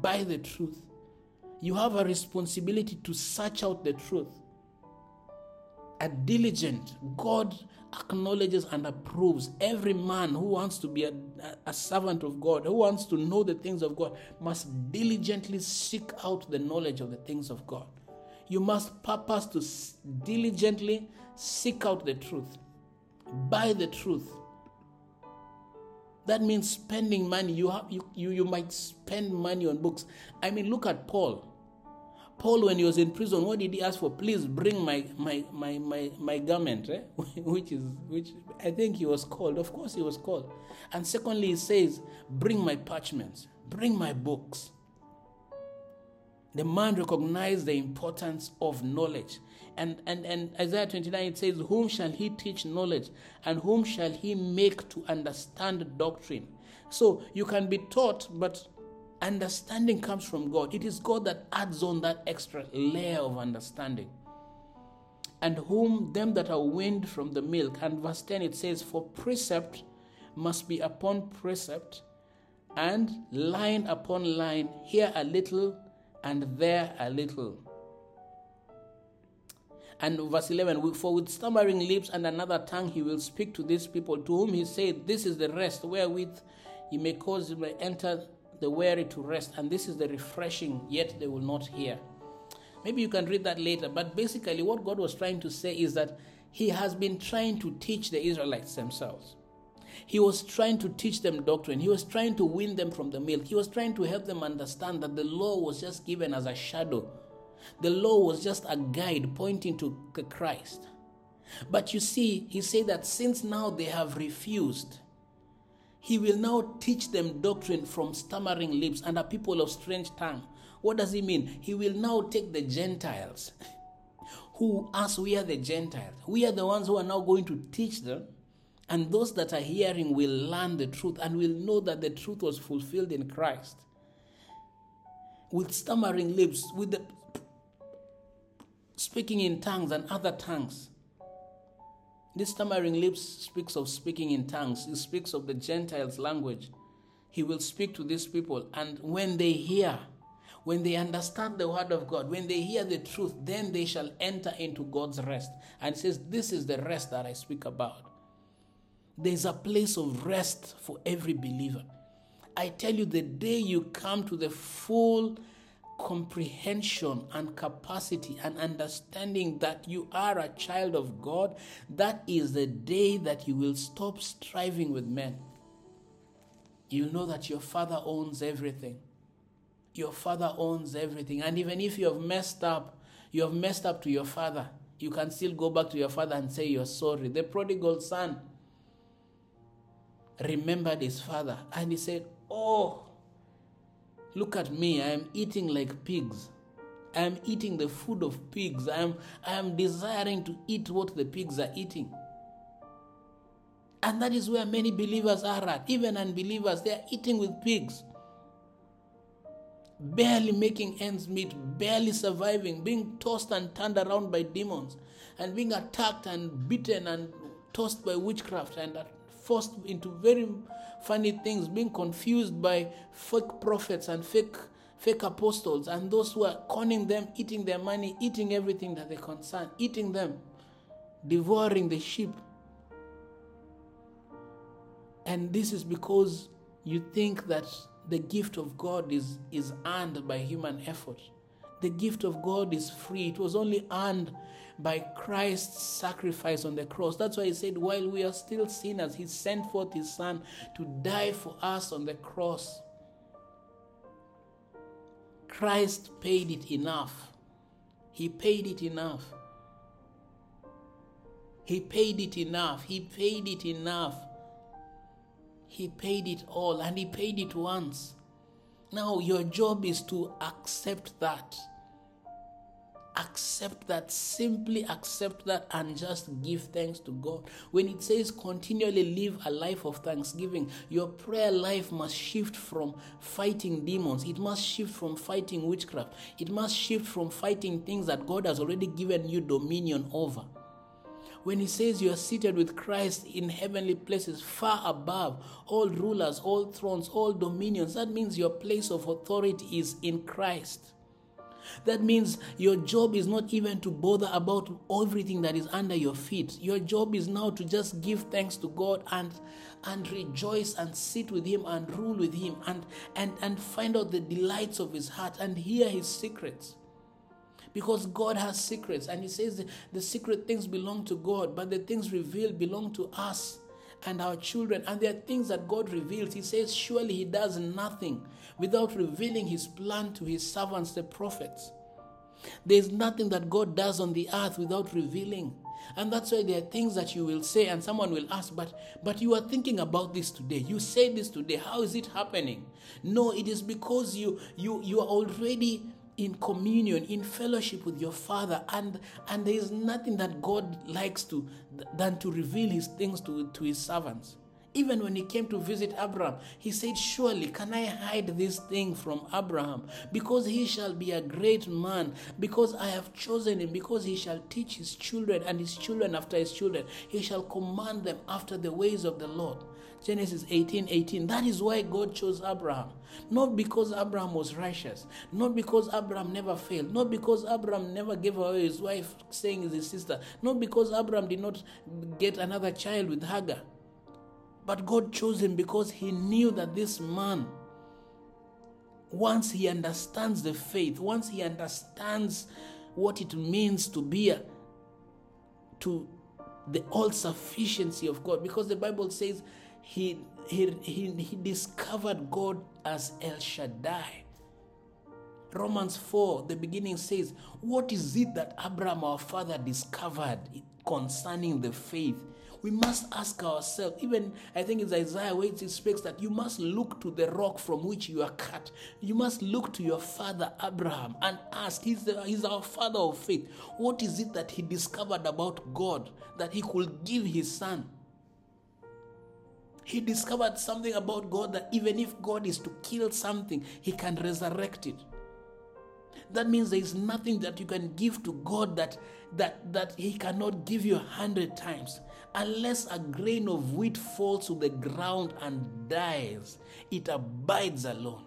Speaker 1: you have a responsibility to search out the truth. A diligent, God acknowledges and approves every man who wants to be a servant of God, who wants to know the things of God, must diligently seek out the knowledge of the things of God. You must purpose to diligently seek out the truth. Buy the truth. That means spending money. You might spend money on books. I mean, look at Paul. Paul, when he was in prison, what did he ask for? Please bring my garment, which I think he was called. Of course he was called. And secondly, he says, bring my parchments, bring my books. The man recognized the importance of knowledge. And Isaiah 29, it says, whom shall he teach knowledge? And whom shall he make to understand doctrine? So you can be taught, but understanding comes from God. It is God that adds on that extra layer of understanding. And whom them that are weaned from the milk. And verse 10 it says, for precept must be upon precept, and line upon line, here a little and there a little. And verse 11, for with stammering lips and another tongue he will speak to these people, to whom he said, this is the rest wherewith he may cause him to enter the weary to rest, and this is the refreshing, yet they will not hear. Maybe you can read that later, but basically what God was trying to say is that he has been trying to teach the Israelites themselves. He was trying to teach them doctrine. He was trying to win them from the milk. He was trying to help them understand that the law was just given as a shadow. The law was just a guide pointing to Christ. But you see, he said that since now they have refused, he will now teach them doctrine from stammering lips and a people of strange tongue. What does he mean? He will now take the Gentiles, we are the Gentiles. We are the ones who are now going to teach them. And those that are hearing will learn the truth and will know that the truth was fulfilled in Christ. With stammering lips, with the speaking in tongues and other tongues. This stammering lips speaks of speaking in tongues. It speaks of the Gentiles' language. He will speak to these people. And when they hear, when they understand the word of God, when they hear the truth, then they shall enter into God's rest. And it says, this is the rest that I speak about. There's a place of rest for every believer. I tell you, the day you come to the full comprehension and capacity and understanding that you are a child of God, that is the day that you will stop striving with men. You know that your Father owns everything. Your Father owns everything. And even if you have messed up to your Father. you can still go back to your father and say you're sorry. The prodigal son remembered his father and he said, oh, look at me, I am eating like pigs. I am eating the food of pigs. I am desiring to eat what the pigs are eating. And that is where many believers are at. Even unbelievers, they are eating with pigs. Barely making ends meet, barely surviving, being tossed and turned around by demons, and being attacked and beaten and tossed by witchcraft and forced into very funny things, being confused by fake prophets and fake apostles and those who are conning them, eating their money, eating everything that they concern, eating them, devouring the sheep. And this is because you think that the gift of God is earned by human effort. The gift of God is free. It was only earned by Christ's sacrifice on the cross. That's why he said, while we are still sinners, he sent forth his son to die for us on the cross. Christ paid it enough. He paid it enough. He paid it enough. He paid it enough. He paid it all, and he paid it once. Now your job is to accept that. Accept that, simply accept that, and just give thanks to God. When it says continually live a life of thanksgiving, your prayer life must shift from fighting demons. It must shift from fighting witchcraft. It must shift from fighting things that God has already given you dominion over. When he says you are seated with Christ in heavenly places, far above all rulers, all thrones, all dominions, that means your place of authority is in Christ. That means your job is not even to bother about everything that is under your feet. Your job is now to just give thanks to God and rejoice and sit with him and rule with him and find out the delights of his heart and hear his secrets. Because God has secrets, and he says the secret things belong to God, but the things revealed belong to us and our children. And there are things that God reveals. He says surely he does nothing without revealing his plan to his servants, the prophets. There is nothing that God does on the earth without revealing. And that's why there are things that you will say and someone will ask, but you are thinking about this today. You said this today. How is it happening? No, it is because you are already in communion, in fellowship with your Father, and there is nothing that God likes than to reveal his things to his servants. Even when he came to visit Abraham, he said, surely can I hide this thing from Abraham? Because he shall be a great man, because I have chosen him, because he shall teach his children and his children after his children. He shall command them after the ways of the Lord. Genesis 18:18. That is why God chose Abraham. Not because Abraham was righteous. Not because Abraham never failed. Not because Abraham never gave away his wife, saying is his sister. Not because Abraham did not get another child with Hagar. But God chose him because he knew that this man, once he understands the faith, once he understands what it means to be to the all-sufficiency of God, because the Bible says he discovered God as El Shaddai. Romans 4, the beginning says, what is it that Abraham our father discovered concerning the faith? We must ask ourselves, even I think it's Isaiah where it speaks that you must look to the rock from which you are cut. You must look to your father Abraham and ask, he's our father of faith. What is it that he discovered about God that he could give his son? He discovered something about God that even if God is to kill something, he can resurrect it. That means there is nothing that you can give to God that he cannot give you 100 times. Unless a grain of wheat falls to the ground and dies, it abides alone.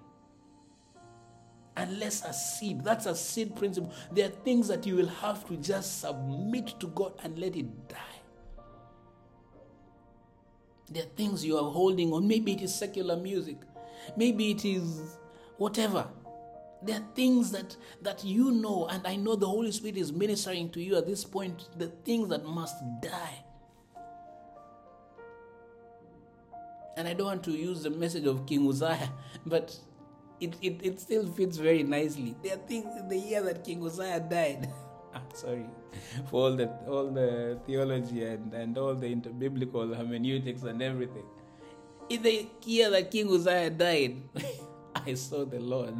Speaker 1: Unless a seed, that's a seed principle. There are things that you will have to just submit to God and let it die. There are things you are holding on. Maybe it is secular music. Maybe it is whatever. There are things that you know, and I know the Holy Spirit is ministering to you at this point, the things that must die. And I don't want to use the message of King Uzziah, but it still fits very nicely. There are things in the year that King Uzziah died. Sorry for all the theology and all the interbiblical hermeneutics and everything. In the year that King Uzziah died, I saw the Lord.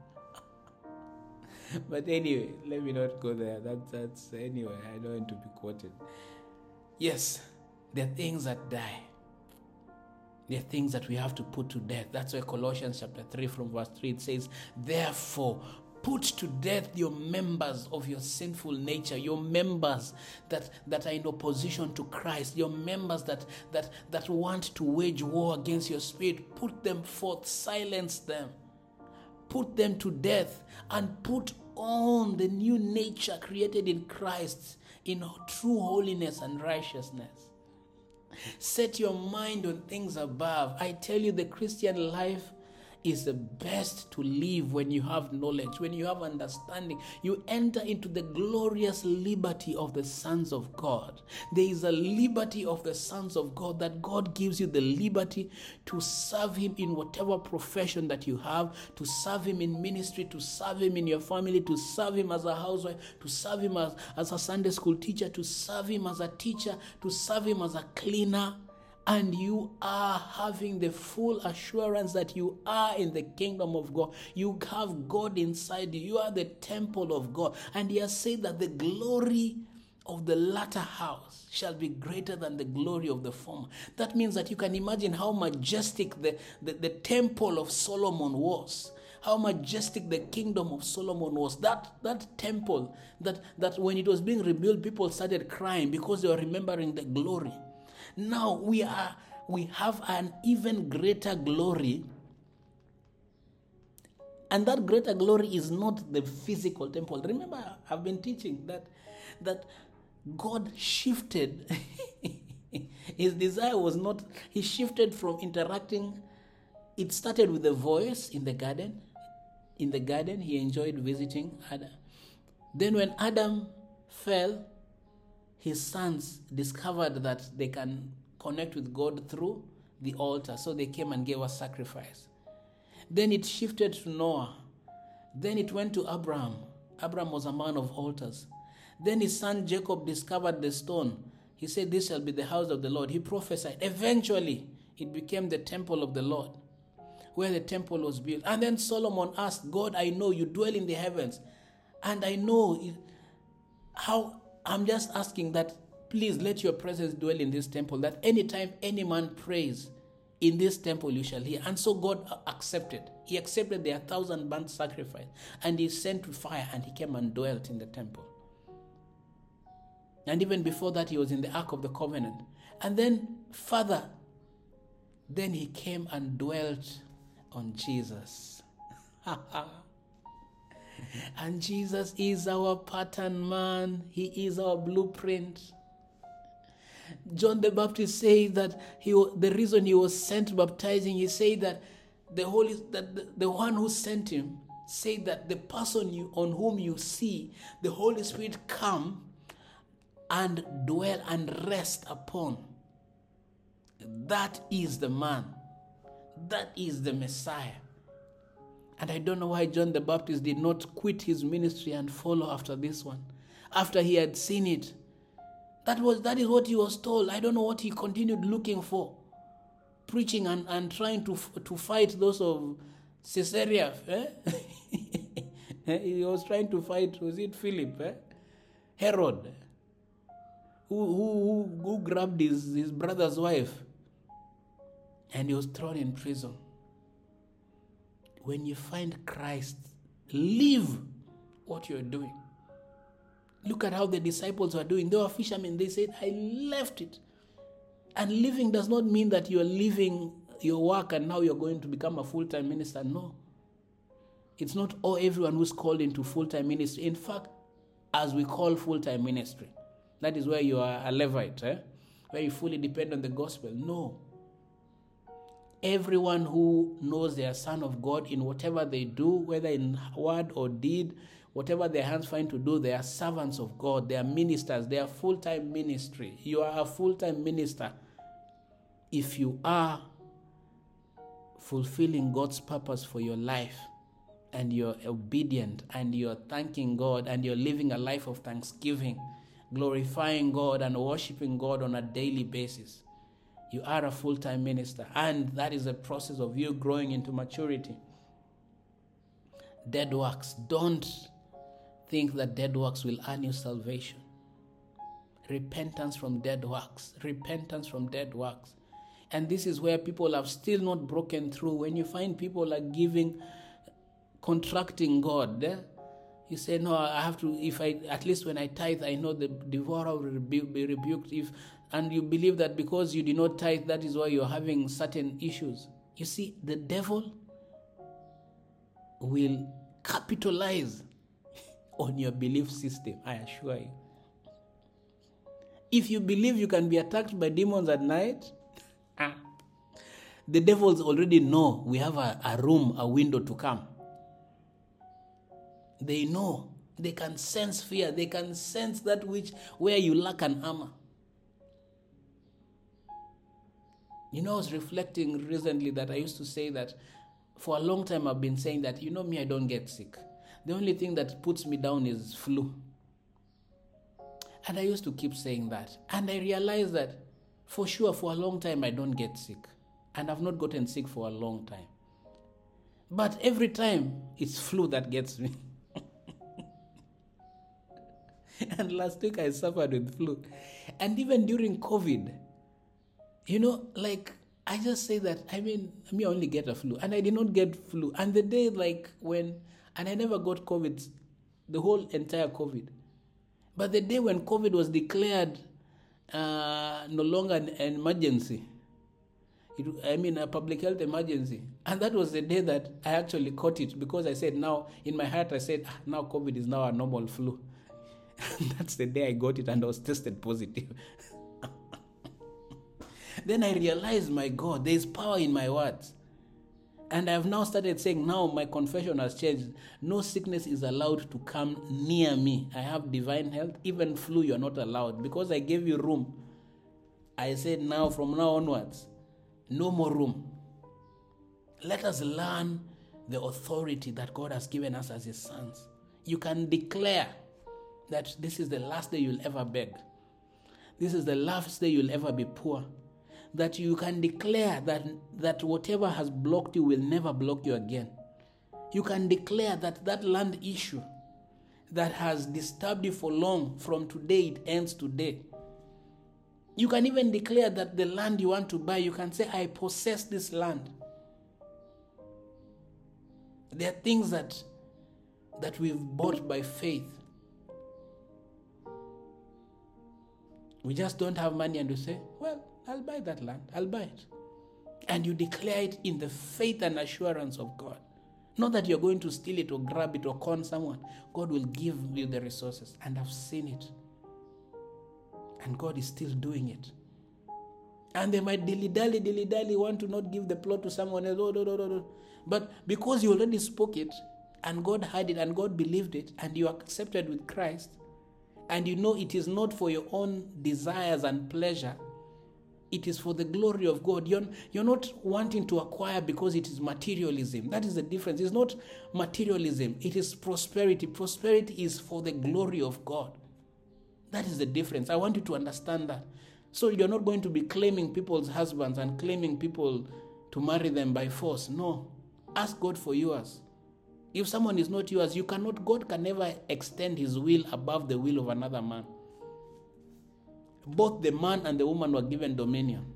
Speaker 1: But anyway, let me not go there. That's anyway, I don't want to be quoted. Yes, there are things that die. There are things that we have to put to death. That's why Colossians chapter 3 from verse 3, it says, therefore, put to death your members of your sinful nature, your members that are in opposition to Christ, your members that want to wage war against your spirit. Put them forth, silence them, put them to death, and put on the new nature created in Christ in true holiness and righteousness. Set your mind on things above. I tell you, the Christian life is the best to live when you have knowledge, when you have understanding. You enter into the glorious liberty of the sons of God. There is a liberty of the sons of God, that God gives you the liberty to serve Him in whatever profession that you have, to serve Him in ministry, to serve Him in your family, to serve Him as a housewife, to serve Him as a Sunday school teacher, to serve Him as a teacher, to serve Him as a cleaner. And you are having the full assurance that you are in the kingdom of God. You have God inside you. You are the temple of God. And He has said that the glory of the latter house shall be greater than the glory of the former. That means that you can imagine how majestic the temple of Solomon was. How majestic the kingdom of Solomon was. That temple, that when it was being rebuilt, people started crying because they were remembering the glory. Now we have an even greater glory, and that greater glory is not the physical temple. Remember, I've been teaching that God shifted. His desire was not, He shifted from interacting. It started with the voice in the garden. In the garden, He enjoyed visiting Adam. Then when Adam fell, his sons discovered that they can connect with God through the altar. So they came and gave a sacrifice. Then it shifted to Noah. Then it went to Abraham. Abraham was a man of altars. Then his son Jacob discovered the stone. He said, this shall be the house of the Lord. He prophesied. Eventually, it became the temple of the Lord, where the temple was built. And then Solomon asked, God, I know you dwell in the heavens. And I know how... I'm just asking that, please let your presence dwell in this temple, that anytime any man prays in this temple, you shall hear. And so God accepted. He accepted their 1,000 burnt sacrifice, and He sent fire, and He came and dwelt in the temple. And even before that, He was in the Ark of the Covenant. And then further, then He came and dwelt on Jesus. And Jesus is our pattern man. He is our blueprint. John the Baptist says that the reason he was sent baptizing, he said that the one who sent him said that the person on whom you see the Holy Spirit come and dwell and rest upon, that is the man. That is the Messiah. And I don't know why John the Baptist did not quit his ministry and follow after this one. After he had seen it. That is what he was told. I don't know what he continued looking for. Preaching and trying to fight those of Caesarea. He was trying to fight, was it Philip? Herod. Who grabbed his brother's wife. And he was thrown in prison. When you find Christ, leave what you're doing. Look at how the disciples were doing. They were fishermen. They said, I left it. And leaving does not mean that you're leaving your work and now you're going to become a full-time minister. No. It's not everyone who's called into full-time ministry. In fact, as we call full-time ministry, that is where you are a Levite, where you fully depend on the gospel. No. Everyone who knows they are son of God in whatever they do, whether in word or deed, whatever their hands find to do, they are servants of God. They are ministers. They are full-time ministry. You are a full-time minister if you are fulfilling God's purpose for your life and you're obedient and you're thanking God and you're living a life of thanksgiving, glorifying God and worshiping God on a daily basis, you are a full-time minister, and that is a process of you growing into maturity. Dead works. Don't think that dead works will earn you salvation. Repentance from dead works. Repentance from dead works. And this is where people have still not broken through. When you find people are contracting God, you say, no, I have to, at least when I tithe, I know the devourer will be rebuked. And you believe that because you did not tithe, that is why you're having certain issues. You see, the devil will capitalize on your belief system, I assure you. If you believe you can be attacked by demons at night, the devils already know we have a room, a window to come. They know. They can sense fear. They can sense that where you lack an armor. You know, I was reflecting recently that I used to say that for a long time I've been saying that, me, I don't get sick. The only thing that puts me down is flu. And I used to keep saying that. And I realized that for sure, for a long time, I don't get sick. And I've not gotten sick for a long time. But every time, it's flu that gets me. And last week, I suffered with flu. And even during COVID, I just say that, I only get a flu. And I did not get flu. And the day, and I never got COVID, the whole entire COVID. But the day when COVID was declared no longer an emergency, a public health emergency, and that was the day that I actually caught it, because I said now, in my heart, I said, now COVID is now a normal flu. And that's the day I got it and I was tested positive. Then I realized, my God, there is power in my words. And I have now started saying, now my confession has changed. No sickness is allowed to come near me. I have divine health. Even flu, you're not allowed. Because I gave you room. I said now, from now onwards, no more room. Let us learn the authority that God has given us as His sons. You can declare that this is the last day you'll ever beg. This is the last day you'll ever be poor. That you can declare that whatever has blocked you will never block you again. You can declare that land issue that has disturbed you for long, from today, it ends today. You can even declare that the land you want to buy, you can say, I possess this land. There are things that we've bought by faith. We just don't have money, and we say, well, I'll buy that land. I'll buy it. And you declare it in the faith and assurance of God. Not that you're going to steal it or grab it or con someone. God will give you the resources. And I've seen it. And God is still doing it. And they might dilly-dally, want to not give the plot to someone else. No. But because you already spoke it, and God heard it, and God believed it, and you accepted with Christ, and you know it is not for your own desires and pleasure, it is for the glory of God. You're not wanting to acquire because it is materialism. That is the difference. It's not materialism. It is prosperity. Prosperity is for the glory of God. That is the difference. I want you to understand that. So you're not going to be claiming people's husbands and claiming people to marry them by force. No. Ask God for yours. If someone is not yours, God can never extend His will above the will of another man. Both the man and the woman were given dominion.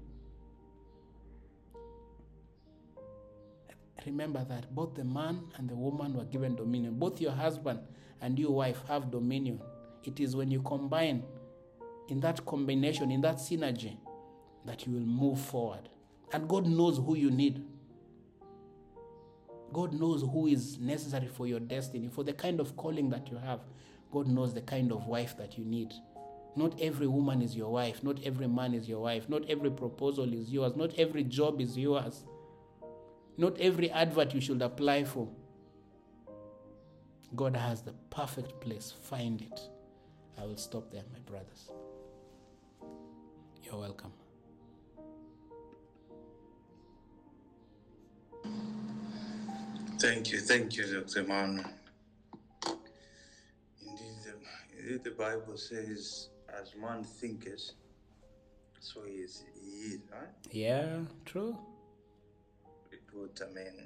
Speaker 1: Remember that. Both the man and the woman were given dominion. Both your husband and your wife have dominion. It is when you combine, in that combination, in that synergy, that you will move forward. And God knows who you need. God knows who is necessary for your destiny, for the kind of calling that you have. God knows the kind of wife that you need. Not every woman is your wife. Not every man is your wife. Not every proposal is yours. Not every job is yours. Not every advert you should apply for. God has the perfect place. Find it. I will stop there, my brothers. You're welcome.
Speaker 2: Thank you, Dr. Manu. Indeed, the Bible says, as man thinketh, so he is, right?
Speaker 1: Yeah, true.
Speaker 2: It would,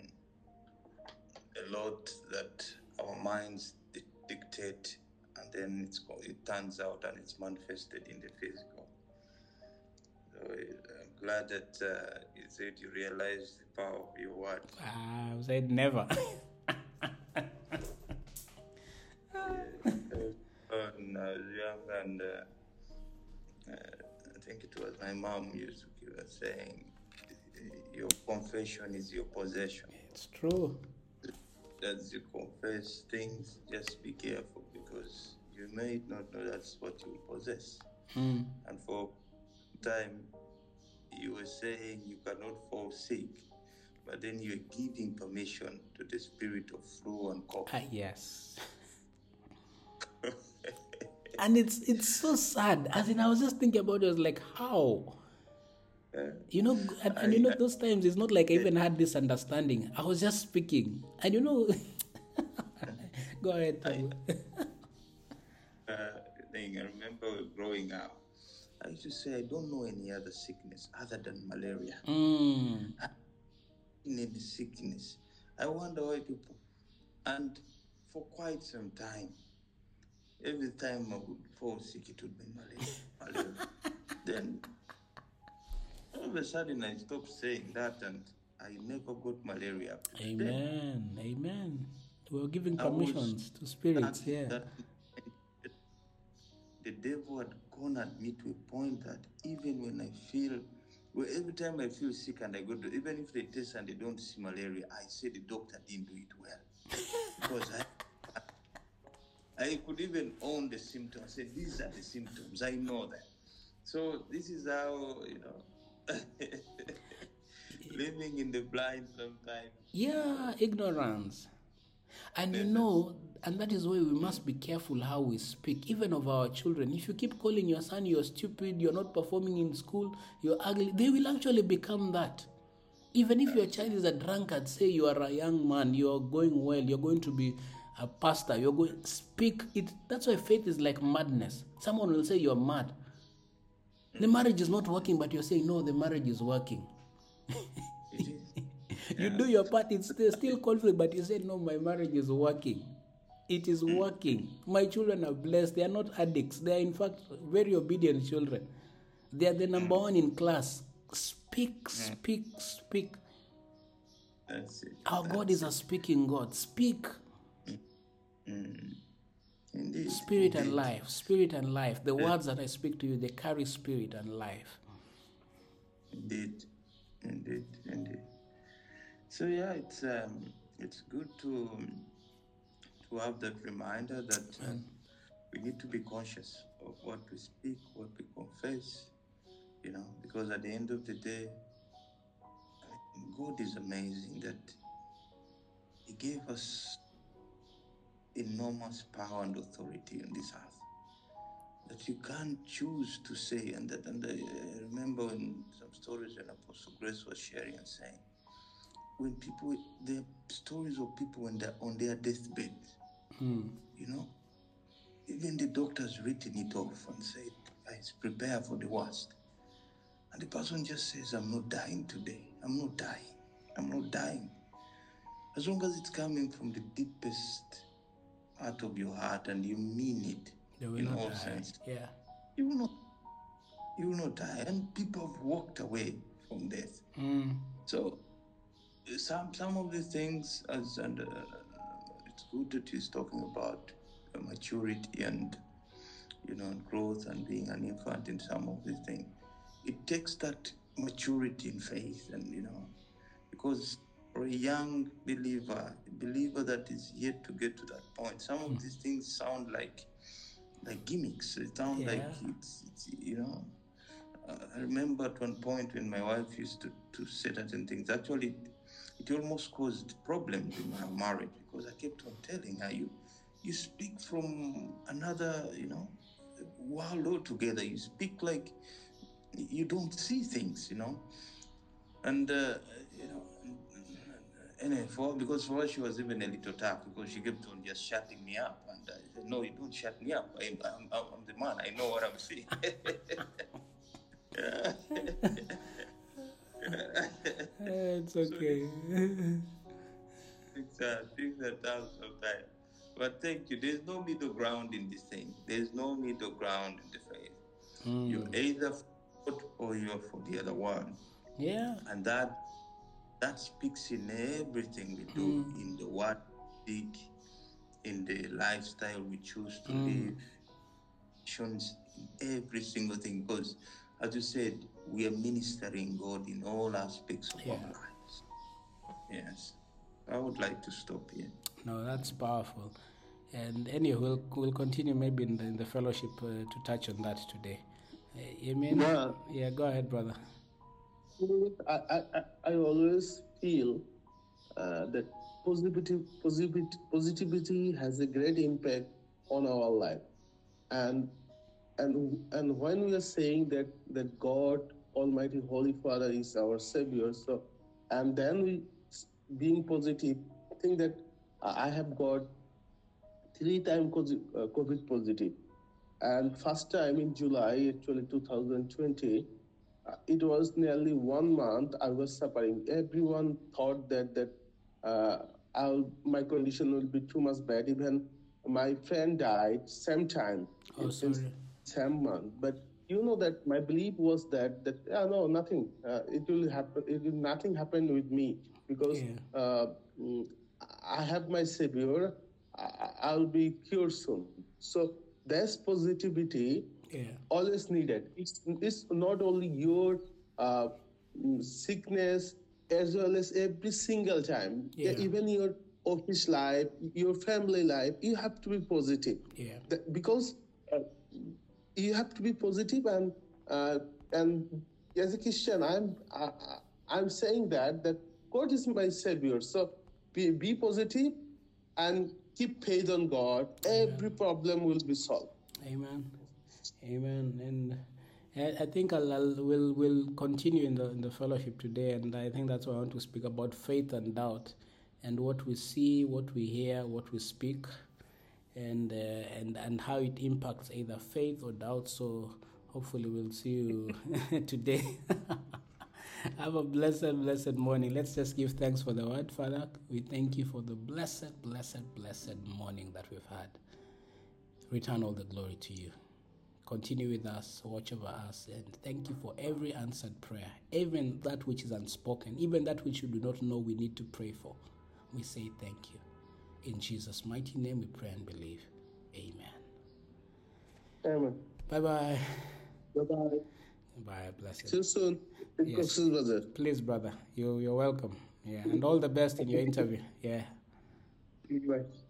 Speaker 2: a lot that our minds dictate, and then it turns out and it's manifested in the physical. So I'm glad that you said you realized the power of your words.
Speaker 1: I said never.
Speaker 2: When I was young, and I think it was my mom used to keep us saying, your confession is your possession.
Speaker 1: It's true.
Speaker 2: As you confess things, just be careful, because you may not know that's what you possess. And for time, you were saying you cannot fall sick, but then you're giving permission to the spirit of flu and cough.
Speaker 1: Yes. And it's so sad. As in, I was just thinking about it. I was like, how? And those times it's not like I even had this understanding. I was just speaking, and go ahead.
Speaker 2: I remember growing up, I used to say, I don't know any other sickness other than malaria. Any sickness. I wonder why people. And for quite some time, every time I would fall sick, it would be malaria. Then all of a sudden, I stopped saying that, and I never got malaria.
Speaker 1: Amen. Amen. We're giving permissions to spirits.
Speaker 2: The devil had cornered me to a point that even when every time I feel sick and I go to, even if they test and they don't see malaria, I say the doctor didn't do it well. Because I could even own the symptoms. I said, these are the symptoms. I know that. So this is how, living in the blind sometimes.
Speaker 1: Yeah, ignorance. And and that is why we must be careful how we speak, even of our children. If you keep calling your son, you're stupid, you're not performing in school, you're ugly, they will actually become that. Even if your child is a drunkard, say you are a young man, you're going well, you're going to be a pastor, you're going to speak it. That's why faith is like madness. Someone will say you're mad. The marriage is not working, but you're saying, no, the marriage is working. You do your part, it's still conflict, but you say, no, my marriage is working. It is working. My children are blessed. They are not addicts. They are, in fact, very obedient children. They are the number one in class. Speak.
Speaker 2: That's it.
Speaker 1: Our God is a speaking God. Speak.
Speaker 2: Indeed.
Speaker 1: Spirit and life. Spirit and life. The words that I speak to you, they carry spirit and life.
Speaker 2: Indeed. So yeah, it's good to have that reminder that we need to be conscious of what we speak, what we confess, because at the end of the day, God is amazing that He gave us enormous power and authority on this earth that you can't choose to say. And I remember in some stories when Apostle Grace was sharing and saying, when people, the stories of people when they're on their deathbed, even the doctors written it off and said, guys, prepare for the worst. And the person just says, I'm not dying today. I'm not dying. As long as it's coming from the deepest part of your heart and you mean it in all sense, you will not die. And people have walked away from death. So some of the things, it's good that he's talking about maturity and growth and being an infant in some of these things. It takes that maturity in faith, and because for a young believer, a believer that is yet to get to that point, some of these things sound like gimmicks. It sounds like it's I remember at one point when my wife used to say certain things. Actually, it almost caused problems in my marriage, because I kept on telling her, you speak from another, world altogether. You speak like you don't see things, and Anyway, because for her she was even a little tough because she kept on just shutting me up, and I said, "No, you don't shut me up. I'm the man. I know what I'm saying."
Speaker 1: It's okay.
Speaker 2: Things are tough sometimes. But thank you. There's no middle ground in this thing. There's no middle ground in the faith. You're either for God or you're for the other one.
Speaker 1: Yeah.
Speaker 2: And that speaks in everything we do, in the word we speak, in the lifestyle we choose to live, actions, in every single thing. Because, as you said, we are ministering God in all aspects of our lives. Yes. I would like to stop here.
Speaker 1: No, that's powerful. And anyway, we'll continue maybe in the fellowship to touch on that today. Amen. Yeah, go ahead, brother.
Speaker 3: I always feel that positivity has a great impact on our life, and when we are saying that God Almighty Holy Father is our Savior, so and then we being positive, I think that I have got 3 times COVID positive, and first time in July actually 2020. It was nearly 1 month I was suffering. Everyone thought that my condition will be too much bad. Even my friend died same time, same month. But you know that my belief was that no, nothing. It will happen. Nothing happened with me because I have my Savior. I'll be cured soon. So there's positivity. Always needed. It's not only your sickness as well as every single time. Even your office life, your family life, you have to be positive. Because you have to be positive, and as a Christian, I'm saying that God is my Savior. So be positive and keep faith on God. Every problem will be solved.
Speaker 1: Amen. And I think we'll continue in the fellowship today, and I think that's why I want to speak about faith and doubt, and what we see, what we hear, what we speak, and how it impacts either faith or doubt. So hopefully we'll see you today. Have a blessed morning. Let's just give thanks for the word. Father, we thank you for the blessed morning that we've had. Return all the glory to you. Continue with us, watch over us, and thank you for every answered prayer, even that which is unspoken, even that which you do not know we need to pray for. We say thank you. In Jesus' mighty name we pray and believe. Amen.
Speaker 3: Amen.
Speaker 1: Bye-bye.
Speaker 3: Bye-bye.
Speaker 1: Bye, blessed.
Speaker 3: See you soon.
Speaker 1: Yes. Please, brother. You're welcome. Yeah, and all the best in your interview. Yeah.
Speaker 3: Bye.